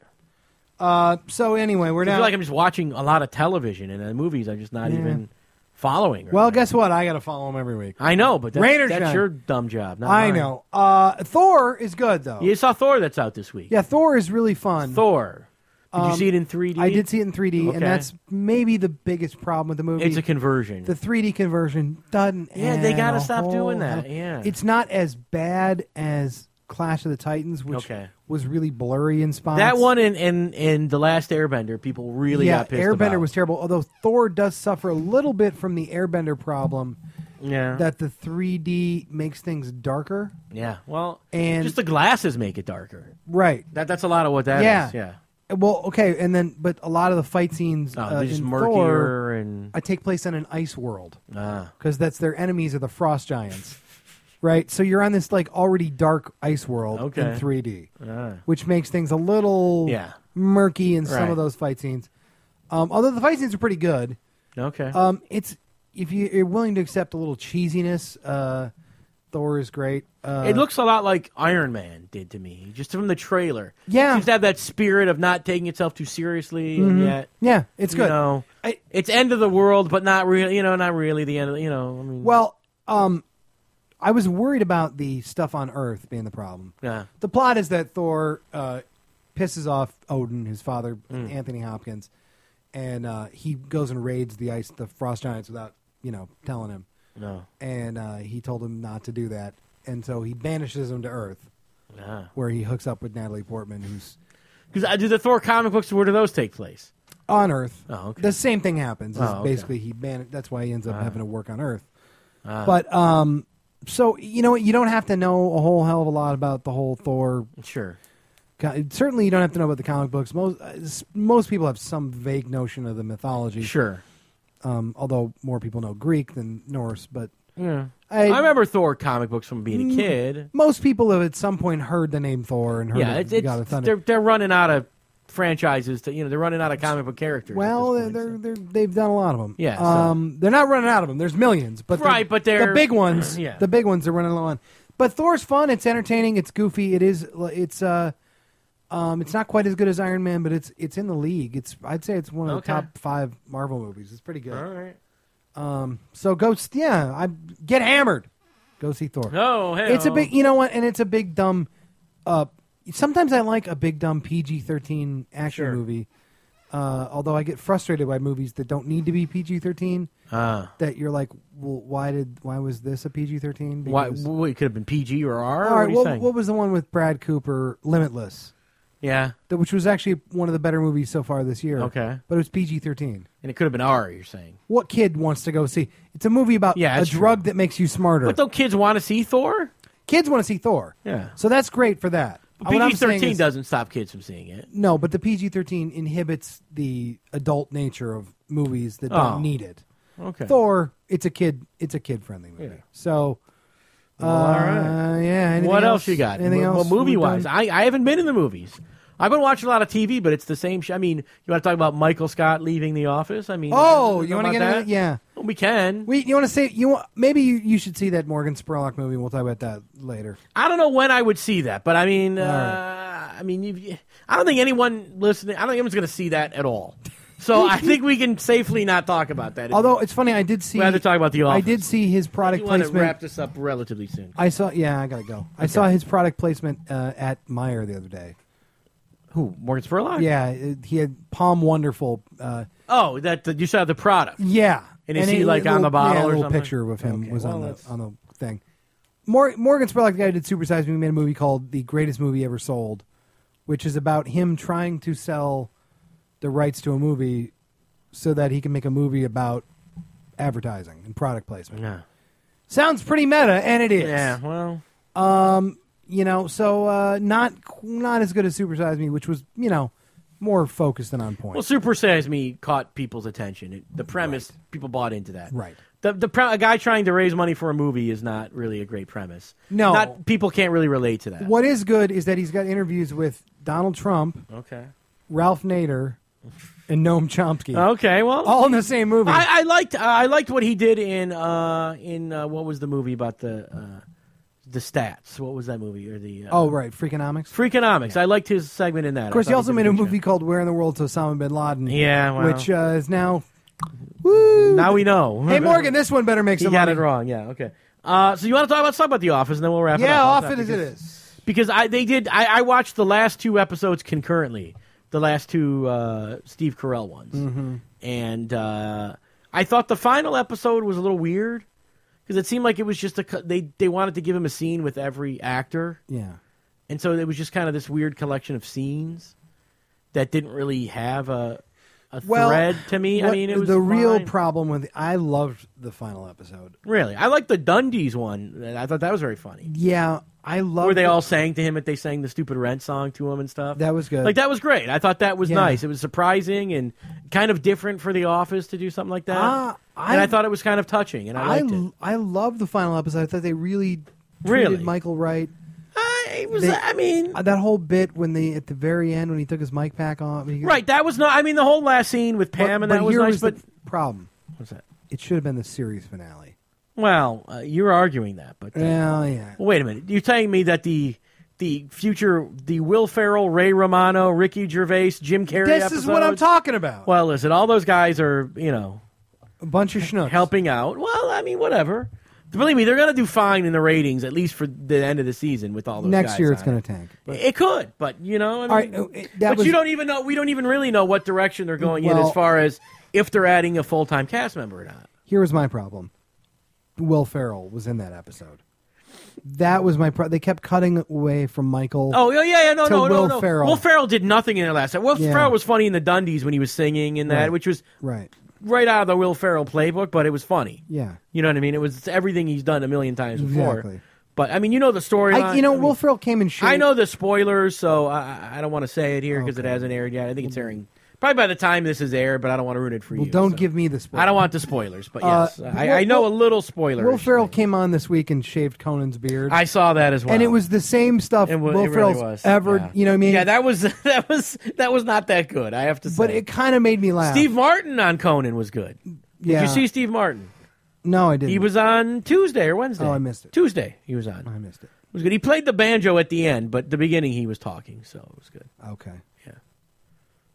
Uh, so anyway, we're I now. feel like I'm just watching a lot of television and the movies. I'm just not Yeah. even following. Right well, now. guess what? I got to follow them every week. I know, but that's, Rain or that's shine. your dumb job. Not I mine. know. Uh, Thor is good though. You saw Thor that's out this week. Yeah, Thor is really fun. Thor. Did you Um, see it in three D? I did see it in three D, Okay. and that's maybe the biggest problem with the movie. It's a conversion. the three D conversion doesn't. Yeah, they add gotta a stop whole doing that, hell- yeah. it's not as bad as Clash of the Titans, which Okay. was really blurry in spots. that one in, in, in The Last Airbender, people really yeah, got pissed Airbender about. was terrible. Although Thor does suffer a little bit from the Airbender problem Yeah. that the three D makes things darker. yeah. Well, And- just the glasses make it darker. Right. That That's a lot of what that is. Yeah. Yeah. Well, okay, and then but a lot of the fight scenes Oh, uh, they're just in murkier Thor and. uh, take place in an ice world. Ah. Because that's their enemies are the frost giants, right? So you're on this like already dark ice world Okay. in three D, Ah. which makes things a little Yeah. murky in some Right. of those fight scenes. Um, although the fight scenes are pretty good, Okay. um, it's if you, you're willing to accept a little cheesiness, uh, Thor is great. Uh, it looks a lot like Iron Man did to me, just from the trailer. Yeah. It seems to have that spirit of not taking itself too seriously, and Mhm. yet yeah, it's you good. know, I- it's end of the world, but not really. You know, not really the end. Of, you know, I mean, Well, um, I was worried about the stuff on Earth being the problem. yeah, The plot is that Thor uh, pisses off Odin, his father, Mm. Anthony Hopkins, and uh, he goes and raids the ice, the frost giants, without you know telling him. no, And uh, he told him not to do that, and so he banishes him to Earth, yeah. where he hooks up with Natalie Portman, who's Because I do the Thor comic books. Where do those take place? on Earth. Oh, okay. The same thing happens. is Oh, okay. Basically, he ban- That's why he ends up Ah. having to work on Earth. Ah, But um, so you know what? You don't have to know a whole hell of a lot about the whole Thor. sure, co- Certainly, you don't have to know about the comic books. Most uh, s- most people have some vague notion of the mythology. sure. Um, although more people know Greek than Norse, but Yeah, I, I, remember Thor comic books from being a Mm, kid. most people have at some point heard the name Thor and heard Yeah, of it's, it's God of Thunder. they're they're running out of franchises. To you know, they're running out of comic book characters. Well, at this they're, point, they're, they've done a lot of them. Yeah, so- um, they're not running out of them. There's millions, but they're- Right, but they're- the big ones. Yeah. The big ones are running low on. But Thor's fun. It's entertaining. It's goofy. It is. It's uh, um, it's not quite as good as Iron Man, but it's it's in the league. It's I'd say it's one of Okay. the top five Marvel movies. It's pretty so. All good. right. Um, so go. s- Yeah, I get hammered. Go see Thor. Oh, hey. It's a big. You know what? And it's a big dumb. Uh, sometimes I like a big dumb P G thirteen action Sure. movie Uh, although I get frustrated by movies that don't need to be P G thirteen. Ah. That you're like, well, why did why was this a P G thirteen? Why? Well, it could have been P G or R. All what right, are you what, saying? what was the one with Brad Cooper, Limitless? Yeah. That, which was actually one of the better movies so far this year. Okay. But it was P G thirteen. And it could have been R, you're saying. What kid wants to go see? It's a movie about Yeah, a that's drug true. that makes you smarter. But don't kids want to see Thor? Kids want to see Thor. Yeah. So that's great for that. But What I'm P G saying thirteen is- doesn't stop kids from seeing it. No, but the P G thirteen inhibits the adult nature of movies that don't Oh. need it. Okay. Thor, it's a kid, it's a kid friendly movie. Yeah. So, uh, Well, all right. yeah. anything What else you got? Anything well, else? movie we've wise, done? I, I haven't been in the movies. I've been watching a lot of T V, but it's the same. Sh- I mean, you want to talk about Michael Scott leaving The Office? I mean, Oh, know you want to about get into that? that? Yeah. Well, we can. We, you want to say you want, maybe you, you should see that Morgan Spurlock movie. We'll talk about that later. I don't know when I would see that, but I mean, uh, right. I mean, you, I don't think anyone listening, I don't think anyone's going to see that at all. So I think we can safely not talk about that. Although it's funny, I did see. We'd rather talk about The I Office. did see his product you want to placement. wrap this up relatively soon. I saw. Yeah, I gotta go. I Okay. saw his product placement uh, at Meyer the other day. Who? Morgan Spurlock? Yeah, it, he had Palm Wonderful. Uh, Oh, that, that you saw the product. yeah, And is he, he- like, a on the little- bottle yeah, or a little something? picture of him Okay, was well, on the that's- on the thing. Mor- Morgan Spurlock, the guy who did Super Size Me, made a movie called The Greatest Movie Ever Sold, which is about him trying to sell the rights to a movie so that he can make a movie about advertising and product placement. Yeah. Sounds pretty meta, and it is. Yeah, well. You know, so uh, not not as good as Super Size Me, which was, you know, more focused and on point. Well, Super Size Me caught people's attention. It, the premise, people bought into that. Right. The the pre- a guy trying to raise money for a movie is not really a great premise. No. Not people can't really relate to that. What is good is that he's got interviews with Donald Trump, Okay. Ralph Nader, and Noam Chomsky, Okay. Well, all in the same movie. I, I liked I liked what he did in uh in uh, what was the movie about the uh, the stats? What was that movie or the uh, oh, right, Freakonomics. Freakonomics? I liked his segment in that. Of course, I he thought also did made a good movie job. called Where in the World's Osama bin Laden? Yeah, well. which uh, is now. Woo! Now we know. Hey, Morgan, this one better make He some got money. it wrong. Yeah. Okay. Uh, so you want to talk about something about The Office, and then we'll wrap it Yeah, up. often as it Because- is. Because I they did I, I watched the last two episodes concurrently, the last two uh, Steve Carell ones, Mm-hmm. and uh, I thought the final episode was a little weird because it seemed like it was just a co- they they wanted to give him a scene with every actor, Yeah. and so it was just kind of this weird collection of scenes that didn't really have a a Well, thread to me. I what- mean, it was the real fine. problem with. I loved the final episode. Really, I liked the Dundies one. I thought that was very funny. Yeah, I loved. Where they the- all sang to him, and they sang the stupid Rent song to him and stuff. That was good. Like that was great. I thought that was Yeah. nice. It was surprising and kind of different for The Office to do something like that. Ah, and I- I thought it was kind of touching, and I I liked it. I love the final episode. I thought they really treated Really? Michael right. I, it was. They- I mean, Uh, that whole bit when they at the very end when he took his mic pack off. he- right? That was not. I mean, the whole last scene with But, Pam and but that was here nice. was but the problem. what's that? It should have been the series finale. Well, uh, you're arguing that, but uh, Well, yeah. well, wait a minute. You're telling me that the the future, the Will Ferrell, Ray Romano, Ricky Gervais, Jim Carrey. This is what I'm episodes- talking about. Well, listen, all those guys are, you know, A bunch of schnooks. helping out. Well, I mean, whatever. Believe me, they're going to do fine in the ratings, at least for the end of the season with all those Next guys year it's on going it. to tank. But, It could, but you know, I mean, all right, uh, it- that but was you don't even know. We don't even really know what direction they're going in Well- as far as if they're adding a full time cast member or not. here was my problem. Will Ferrell was in that episode. That was my pro- they kept cutting away from Michael. Oh yeah, yeah, yeah, no, To no, no, Will no. Ferrell. Will Ferrell did nothing in the last. Will Yeah. Ferrell was funny in the Dundies when he was singing in that, Right. which was Right. right out of the Will Ferrell playbook, but it was funny. Yeah. You know what I mean? It was everything he's done a million times before. Exactly. But I mean, you know the storyline. I, you know, I mean, Will Ferrell came in shape. I know the spoilers, so I, I don't want to say it here because it Okay. hasn't aired yet. I think it's airing probably by the time this is aired, but I don't want to ruin it for Well, you. don't so. give me the spoiler. I don't want the spoilers, but Uh, yes, I, Will- I know Will- a little spoiler. Will Ferrell came on this week and shaved Conan's beard. I saw that as well, and it was the same stuff It wa- Will it really Ferrell's was. ever, Yeah. you know what I mean? Yeah, that was that was that was not that good. I have to say, but it kind of made me laugh. Steve Martin on Conan was good. yeah. Did you see Steve Martin? No, I didn't. He was on Tuesday or Wednesday. Oh, I missed it. Tuesday he was on. I missed it. It was good. He played the banjo at the end, but the beginning he was talking, so it was good. Okay. Yeah.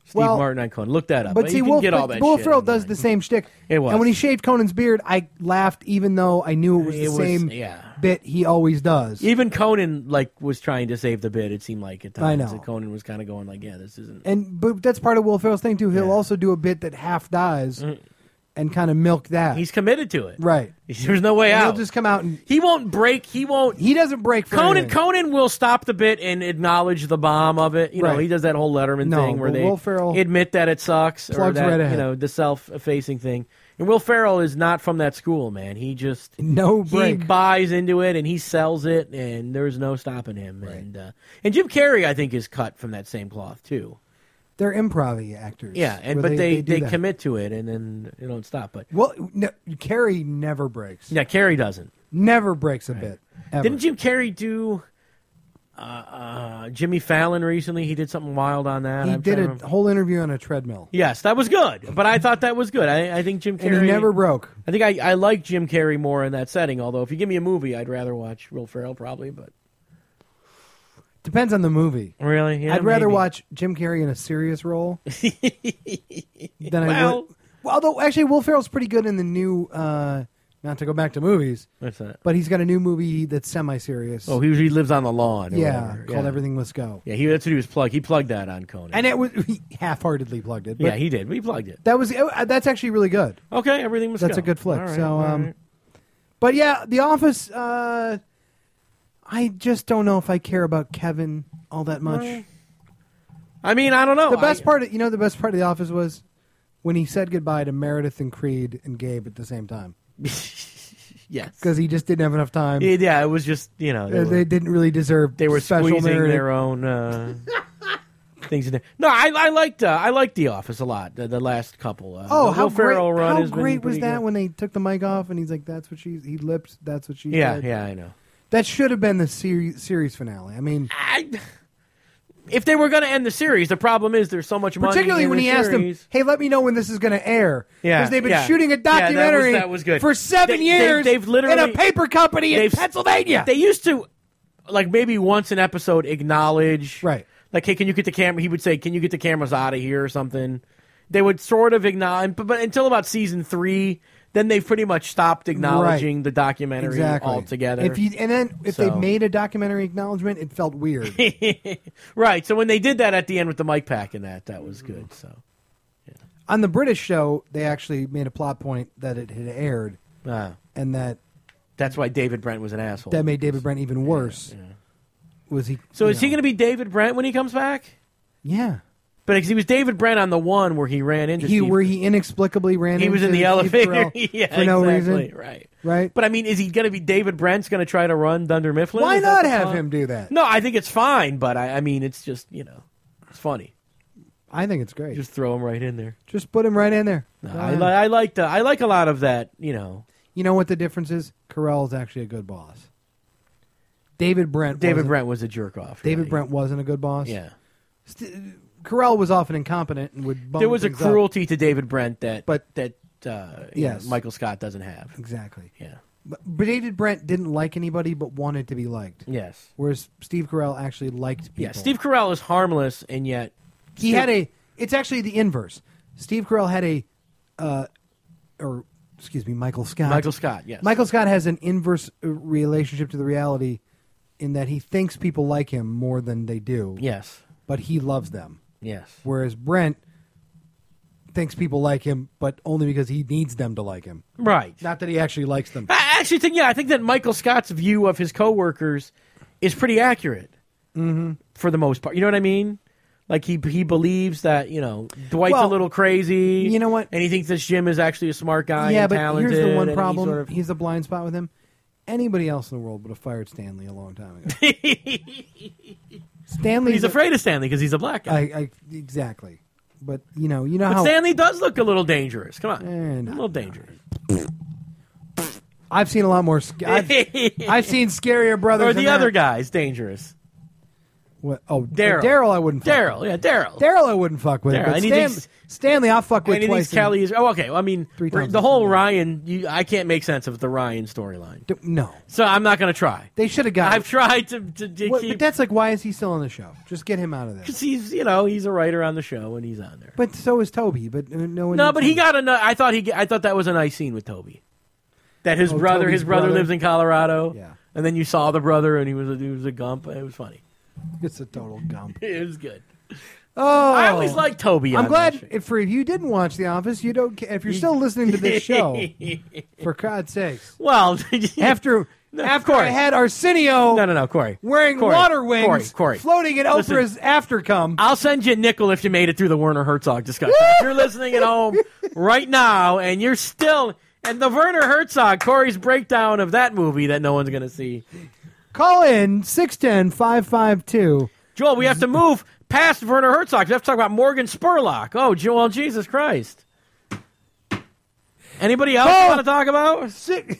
Steve Well, Martin on Conan. Look that up. But see, you can Will, get all but that Will shit Ferrell does online. the same shtick. It was. And when he shaved Conan's beard, I laughed, even though I knew it was It the was- same yeah. bit he always does. Even Conan like was trying to save the bit. It seemed like at times. I know. And Conan was kind of going like, "Yeah, this isn't." And but that's part of Will Ferrell's thing too. He'll Yeah. also do a bit that half dies and kind of milk that. He's committed to it. right. There's no way And out. he'll just come out and He won't break. He won't. he doesn't break for Conan anything. Conan will stop the bit and acknowledge the bomb of it. You know, Right. he does that whole Letterman No, thing where but they Will Ferrell admit that it sucks or plugs that right ahead. you know the self-effacing thing. And Will Ferrell is not from that school, man. He just No he break. buys into it and he sells it, and there's no stopping him. And uh, and Jim Carrey, I think, is cut from that same cloth too. They're improv actors. Yeah, and where but they they, they, do that. commit to it and then they don't stop. But Well, no, Carrie never breaks. yeah, Carrey doesn't. Never breaks a bit. Ever. Didn't Jim Carrey do uh, uh, Jimmy Fallon recently? He did something wild on that. He I'm did trying a to remember. whole interview on a treadmill, Yes, that was good. But I thought that was good. I, I think Jim Carrey. and he never broke. I think I, I like Jim Carrey more in that setting. Although if you give me a movie, I'd rather watch Will Ferrell probably. But Depends on the movie. really, yeah, I'd rather maybe. watch Jim Carrey in a serious role than I Well- would. Well, although actually, Will Ferrell's pretty good in the new. Uh, not to go back to movies, What's that? but he's got a new movie that's semi-serious. Oh, he, he lives on the lawn. or yeah, whatever. called yeah. Everything Must Go. Yeah, he that's what he was plugged. He plugged that on Conan. And it was he half-heartedly plugged it. But yeah, he did. He plugged it. that was uh, that's actually really good. Okay, everything was. That's go. a good flick. All right, so, all um, right. but yeah, The Office. Uh, I just don't know if I care about Kevin all that much. Well, I mean, I don't know. the best I- part, of, you know, the best part of The Office was when he said goodbye to Meredith and Creed and Gabe at the same time yes, because he just didn't have enough time. It- yeah, it was just you know they, Uh, were, they didn't really deserve. they were special squeezing Meredith. their own uh, things in there. No, I, I liked uh, I liked The Office a lot. The, the last couple. Uh, Oh, the how Will Ferrell great! run How has been great was pretty that good. when they took the mic off and he's like, "That's what she." He lipped. That's what she. Yeah, said. yeah, I know. That should have been the series series finale. I mean, I, if they were going to end the series, the problem is there's so much money. particularly in when the he asked them, series. "Hey, let me know when this is going to air." Yeah, because they've been yeah. shooting a Yeah, that was- documentary that was good. for seven They- years they- they've literally- in a paper company in they've- Pennsylvania. They used to, like maybe once an episode, acknowledge, Right. Like, hey, can you get the camera? He would say, "Can you get the cameras out of here?" or something. They would sort of acknowledge, but, but until about season three, then they've pretty much stopped acknowledging Right. the documentary exactly. altogether. If you and then if So- they made a documentary acknowledgement, it felt weird. right. So when they did that at the end with the mic pack and that, that was good. So On the British show, they actually made a plot point that it had aired, uh, and that that's why David Brent was an asshole. that made David Brent even worse. Yeah. Was he? So you is he know. going to be David Brent when he comes back? Yeah. But because he was David Brent on the one where he ran into He Steve. where he inexplicably ran. he was in into the Steve elevator. Carell yeah, for no exactly. reason, Right. right? But I mean, is he going to be David Brent's going to try to run Dunder Mifflin? Why Is that not the have plot? him do that? No, I think it's fine, but I, I mean, it's just you know, it's funny. I think it's great. Just, Just throw him right in there. put him right in there. No, Go I, ahead. li- I like the I like a lot of that. You know, You know what the difference is? Carell is actually a good boss. David Brent. David wasn't- Brent was a jerk off. David really. Brent wasn't a good boss. Yeah, St- Carell was often incompetent and would. Bum there was a things up. cruelty to David Brent that But- that uh, you Yes. know, Michael Scott doesn't have. Exactly. Yeah. But, but David Brent didn't like anybody, but wanted to be liked. Yes. Whereas Steve Carell actually liked people. Yeah. Steve Carell is harmless, and yet He still- had a. It's actually the inverse. Steve Carell had a, uh, or excuse me, Michael Scott. Michael Scott. Yes. Michael Scott has an inverse uh, relationship to the reality, in that he thinks people like him more than they do. Yes. But he loves them. Yes. Whereas Brent thinks people like him, but only because he needs them to like him. Right. Not that he actually likes them. I actually think, yeah, I think that Michael Scott's view of his coworkers is pretty accurate Mm-hmm. for the most part. You know what I mean? Like he he believes that you know Dwight's Well, a little crazy. you know what? And he thinks that Jim is actually a smart guy. yeah, and but talented, here's the one and he problem. sort of- He's a blind spot with him. Anybody else in the world would have fired Stanley a long time ago. Stanley. he's afraid of Stanley because he's a black guy. I, I exactly. But you know, you know but how Stanley does look a little dangerous. Come on, Eh, a not little dangerous. I've seen a lot more. Sc- I've, I've seen scarier brothers. or than the other that. guy's dangerous. What? Oh, Daryl. Daryl, I wouldn't. fuck Daryl, yeah, Daryl. with. Daryl, I wouldn't fuck with. Daryl. But And he Stan, thinks- Stanley, I'll fuck with And he twice. thinks Kelly is. Oh, okay. I mean, Three times the as whole funny. Ryan. You, I can't make sense of the Ryan storyline, D- no, so I'm not going to try. they should have got. I've tried to, to, to What- keep. but that's like, why is he still on the show? Just get him out of there. Because he's, you know, he's a writer on the show and he's on there. But so is Toby. But uh, no one. No, needs but he him. got a. I thought he. I thought that was a nice scene with Toby. That his Oh, brother, Toby's his brother, brother? lives in Colorado. Yeah. And then you saw the brother, and he was a, he was a gump. It was funny. It's a total gump. It was good. Oh, I always liked Toby. I'm on glad that shit. if for if you didn't watch The Office, you don't. Ca- if you're still listening to this show, for God's sakes, Well, after No, after Corey. I had Arsenio no, no, no, Corey. wearing Corey, water wings, Corey, Corey. floating in Listen. Oprah's aftercum. I'll send you a nickel if you made it through the Werner Herzog discussion. If you're listening at home right now and you're still and the Werner Herzog, Corey's breakdown of that movie that no one's going to see. Call in six one zero, five five two. Joel, we have to move past Werner Herzog. We have to talk about Morgan Spurlock. Oh, Joel, Jesus Christ. Anybody else Oh. you want to talk about? Six-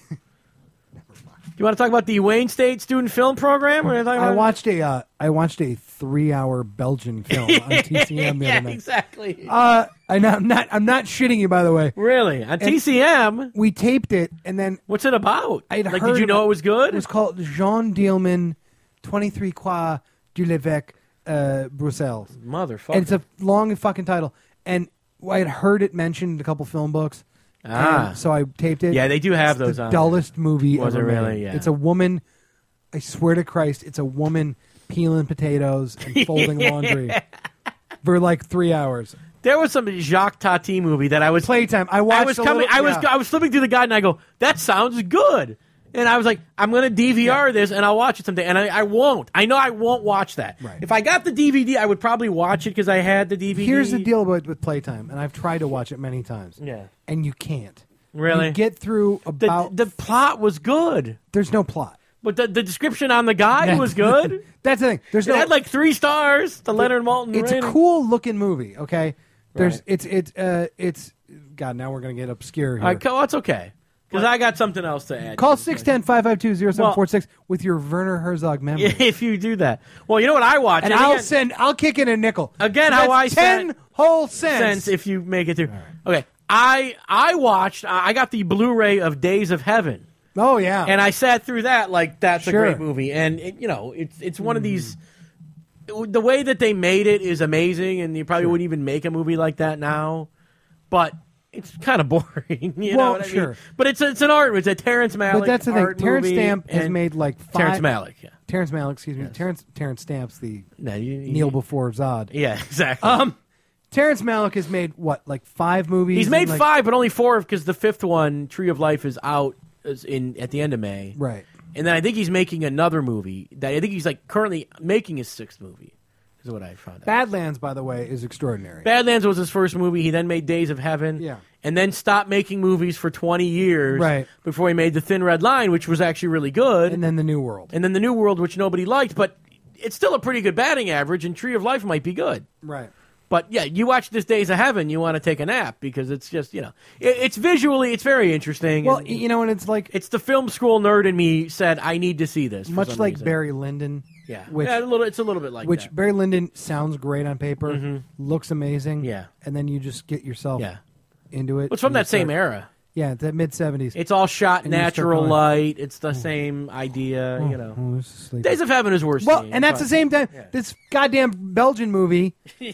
You want to talk about the Wayne State Student Film Program? Or anything I about- watched a uh, I watched a three hour Belgian film on T C M the yeah, other night. exactly. Uh, I know, I'm not I'm not shitting you, by the way. Really? On T C M? We taped it, and then What's it about? I'd Like, heard did you know about- it was good? It was called Jean Dielman, twenty-three Quai du Levec, uh, Bruxelles. Motherfucker. And it's a long fucking title. And I had heard it mentioned in a couple film books. Ah. And so I taped it. Yeah, they do have It's those the on dullest movie Was ever it really? made. Yeah. It's a woman. I swear to Christ, it's a woman peeling potatoes and folding laundry for like three hours. There was some Jacques Tati movie that I was Playtime. I watched. I was a coming. little- I was. yeah. I was flipping through the guide, and I go, "That sounds good." And I was like, "I'm going to D V R this, and I'll watch it someday." And I, I won't. I know I won't watch that. Right. If I got the D V D, I would probably watch it because I had the D V D. Here's the deal with, with Playtime, and I've tried to watch it many times. Yeah. And you can't. Really? You get through The, about. the plot was good, there's no plot. but the, the description on the guide was good. That's the thing. There's It no. had like three stars. The Leonard Maltin. it's a rating. cool looking movie. Okay. There's. Right. It's. It's. Uh. It's. God. Now we're gonna get obscure here. All right, well, it's okay because I got something else to add. Call six one zero, five five two, zero seven four six with your Werner Herzog memory. if you do that. Well, you know what I watch, And I'll send. I'll kick in a nickel. Again, So how that's I ten said- whole cents. sense if you make it through. Okay, I I watched. I got the Blu-ray of Days of Heaven, Oh yeah. and I sat through that like that's Sure. a great movie. And it, you know, it's it's one of these. The way that they made it is amazing, and you probably wouldn't even make a movie like that now. But it's kind of boring, you know Well, what I sure. mean? But it's a, it's an art. It's a Terrence Malick. but that's the thing. art Terrence movie, Stamp has and made like five. Terrence Malick. Yeah, Terrence Malick. Excuse me. Terrence. Terrence Stamp's the no, you, you, Kneel before Zod. Yeah, exactly. Um. Terrence Malick has made what, like five movies? He's made and, like- five, but only four because the fifth one, Tree of Life, is out is in at the end of May. Right. And then I think he's making another movie. That I think he's like currently making his sixth movie. Is what I found out. Badlands, by the way, is extraordinary. Badlands was his first movie. He then made Days of Heaven. Yeah. And then stopped making movies for twenty years. Right. Before he made The Thin Red Line, which was actually really good. And then the New World. And then The New World, which nobody liked, but it's still a pretty good batting average. And Tree of Life might be good. Right. But yeah, you watch this Days of Heaven, you want to take a nap because it's just, you know, it, it's visually, it's very interesting. Well, and you know, and it's like it's the film school nerd in me said I need to see this. for much some like reason. Barry Lyndon. Yeah, Which, yeah, a little. It's a little bit like which that. Barry Lyndon sounds great on paper, looks amazing. Yeah. And then you just get yourself Yeah, into it. it's from and you that same start- era. Yeah, the mid seventies. It's all shot And you start natural going, light. It's the same idea, you know. Oh, this is sleepy. Days of Heaven is worse. Well, seeing, and that's but- the same time. Yeah. This goddamn Belgian movie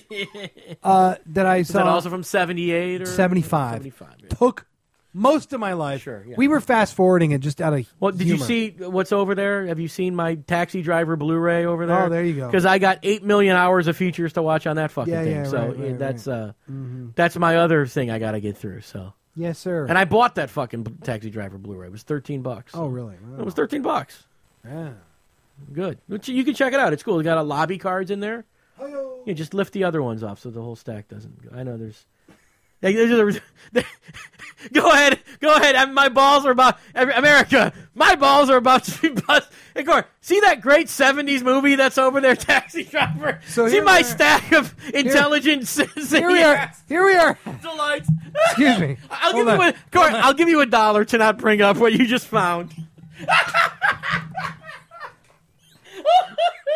uh, that I Is saw that also from seventy-eight or seventy-five seventy-five. Yeah. took most of my life. Sure, yeah. We were fast forwarding it just out of Well, did humor. you see what's over there? Have you seen my Taxi Driver Blu-ray over there? Oh, there you go. Because I got eight million hours of features to watch on that fucking Yeah, thing. yeah, so right, right, that's right. uh, Mm-hmm. that's my other thing I got to get through. So, Yes, sir. and I bought that fucking B- Taxi Driver Blu-ray. It was thirteen bucks. oh, really? it was thirteen bucks. Yeah. Good. Which you can check it out. It's cool. It got a lobby cards in there. Yeah, just lift the other ones off so the whole stack doesn't go. I know there's. Like, there's a- go ahead, go ahead. I'm- My balls are about America. My balls are about to be bust. Hey, Gore, see that great seventies movie that's over there, Taxi Driver? So see here my we are. stack of intelligent citizens. Here we are. Here we are. Delights. Excuse me. I'll Hold give on. you a Gore, I'll give you a dollar to not bring up what you just found.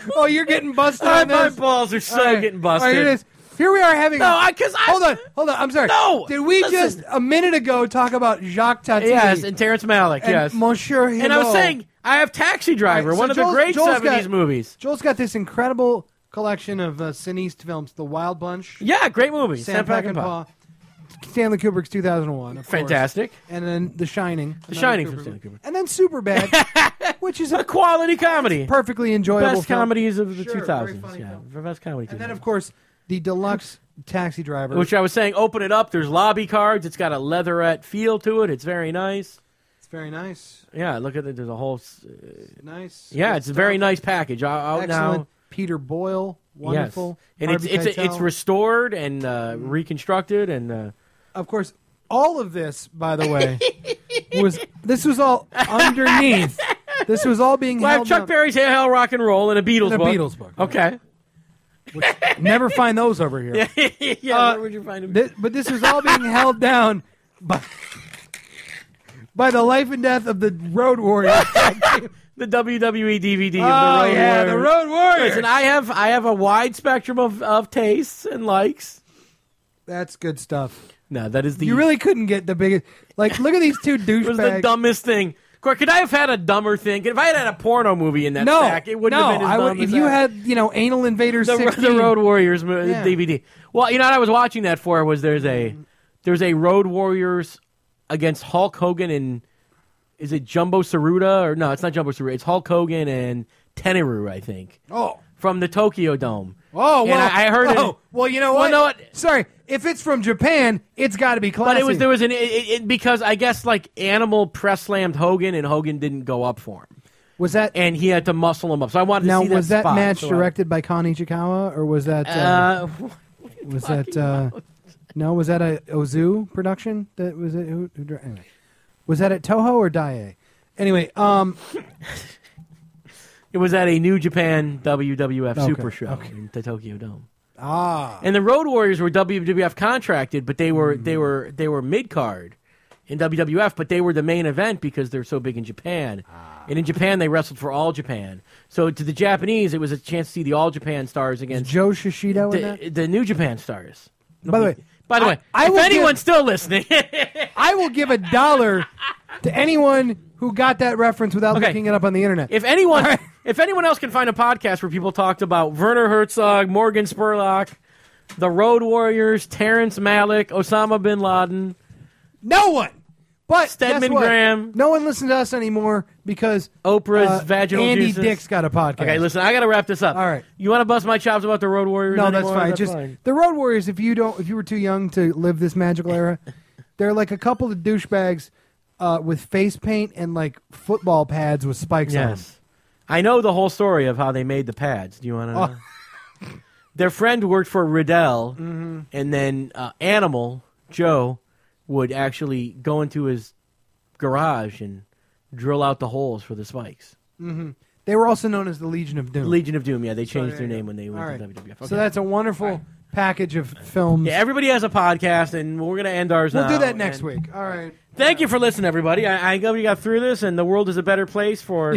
Oh, you're getting busted Ah, on my this? balls are so All right. getting All right, busted. here it is. Here we are having. No, I because I Hold on, hold on. I'm sorry. No, Did we listen. just a minute ago talk about Jacques Tati? Yes, and Terrence Malick. and yes, Monsieur Hinault. and I was saying I have Taxi Driver, All right, so one of the Joel's- great Joel's seventies got- movies. Joel's got this incredible collection of uh, Cineast films, The Wild Bunch, Yeah, great movie. Sam Sam Peckinpah. Peckinpah, Stanley Kubrick's two thousand one, of course. Fantastic. and then The Shining, The another Shining Kubrick from Stanley movie. Kubrick. and then Superbad, which is A a quality comedy. perfectly enjoyable Best film. comedies of the Sure, two very thousands. funny Yeah, film. best comedy. And then, two thousands. of course, the deluxe Taxi Driver, Which I was saying, open it up. There's lobby cards. It's got a leatherette feel to it. It's very nice. it's very nice. Yeah, look at it. There's a whole. Uh, Nice. yeah, Good it's a very stuff. nice package. Out, out Excellent. now. Peter Boyle, wonderful. Yes. And it's Harvey it's Keitel. it's restored and uh, reconstructed and. Uh, Of course, all of this, by the way, was this was all underneath. This was all being well, I have held Chuck down- Berry's Hail, Hail, Rock and Roll and a Beatles in a book. Beatles book. Okay. Never find those over here. yeah, Uh, where would you find them? Thi- but this was all being held down by by the life and death of the Road Warriors. The W W E D V D oh of the Road yeah, Warriors. the Road Warriors. Listen, I have I have a wide spectrum of, of tastes and likes. That's good stuff. No, that is the You really couldn't get the biggest. Like, look at these two it was the douchebags. dumbest thing. Could could I have had a dumber thing? If I had had a porno movie in that no, stack, it wouldn't no, have been as I dumb would, as if you that. had, you know, Anal Invaders the, sixteen. the Road Warriors mo- Yeah. D V D. Well, you know what I was watching that for was there's a there's a Road Warriors against Hulk Hogan and is it Jumbo Tsuruta or no? It's not Jumbo Tsuruta. It's Hulk Hogan and Teneru, I think, Oh. from the Tokyo Dome. Oh, And well, I, I heard oh, it. well, you know Well, what? no, it- Sorry, if it's from Japan, it's got to be classy. But it was there was an it, it, it- because I guess like Animal press slammed Hogan and Hogan didn't go up for him was that and he had to muscle him up. So I wanted to now? see Was that, that spot, match so I- directed by Kon Ichikawa, or was that uh, Uh, was that uh, no? Was that a Ozu production? That was it. Who, who, dir- anyway. Was that at Toho or Daiei? Anyway, um, it was at a New Japan W W F Okay, Super Show okay. in the Tokyo Dome. ah, And the Road Warriors were W W F contracted, but they were Mm. they were they were mid card in W W F, but they were the main event because they're so big in Japan. Ah. And in Japan, they wrestled for All Japan. So to the Japanese, it was a chance to see the All Japan stars is against Joe Shishido in that? the, the New Japan stars. By the way, By the I- way, I if will anyone's give- still listening, I will give a dollar to anyone who got that reference without Okay. looking it up on the internet. if anyone All right. if anyone else can find a podcast where people talked about Werner Herzog, Morgan Spurlock, the Road Warriors, Terrence Malick, Osama bin Laden, No one. But Stedman guess what? Graham. No one listens to us anymore because Oprah's uh, vaginal Andy juices. Dick's got a podcast. Okay, listen, I got to wrap this up. All right. You want to bust my chops about the Road Warriors? No, that's anymore? fine. Just fine. the Road Warriors. If you don't, if you were too young to live this magical era, they're like a couple of douchebags uh, with face paint and like football pads with spikes on them. Yes. I know the whole story of how they made the pads. Do you want to know? Oh. Their friend worked for Riddell, Mm-hmm. and then uh, Animal, Joe, would actually go into his garage and drill out the holes for the spikes. They were also known as the Legion of Doom. Legion of Doom, yeah, they changed there their you name go. when they went All to right. W W F. Okay. So that's a wonderful package of films. yeah, everybody has a podcast, and we're going to end ours we'll now. do that next and week. All right. Thank you for listening, everybody. I, I hope you got through this, and the world is a better place for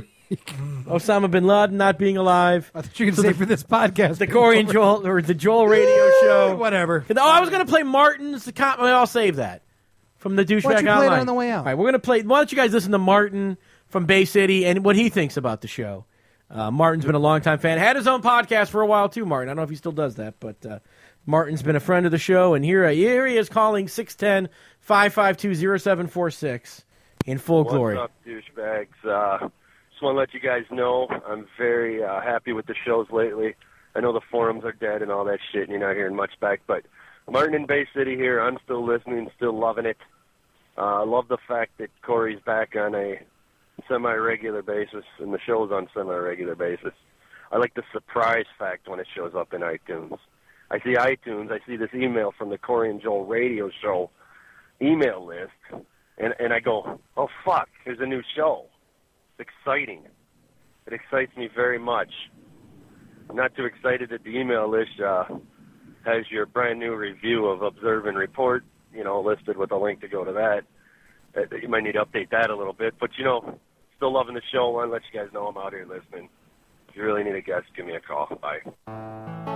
Osama bin Laden not being alive. I thought you were going to say for this podcast. The Corey and Joel, or the Joel Radio Show. Whatever. Oh, I was going to play Martin's. Com- well, I'll save that from the douchebag Why don't you online. play it on the way out? All right, we're going to play. Why don't you guys listen to Martin from Bay City and what he thinks about the show? Uh, Martin's been a longtime fan. Had his own podcast for a while too. Martin, I don't know if he still does that, but uh, Martin's been a friend of the show, and here, uh, here he is calling six one zero, five five two, zero seven four six in full glory. What's up, douchebags? Uh, just want to let you guys know I'm very uh, happy with the shows lately. I know the forums are dead and all that shit, and you're not hearing much back, but Martin in Bay City here, I'm still listening, still loving it. Uh, I love the fact that Corey's back on a semi-regular basis, and the show's on semi-regular basis. I like the surprise fact when it shows up in iTunes. I see iTunes, I see this email from the Corey and Joel Radio Show email list, and, and I go, oh, fuck, here's a new show. It's exciting. It excites me very much. I'm not too excited that the email list uh, has your brand new review of Observe and Report, you know, listed with a link to go to that. Uh, you might need to update that a little bit. But, you know, still loving the show. I want to let you guys know I'm out here listening. If you really need a guest, give me a call. Bye.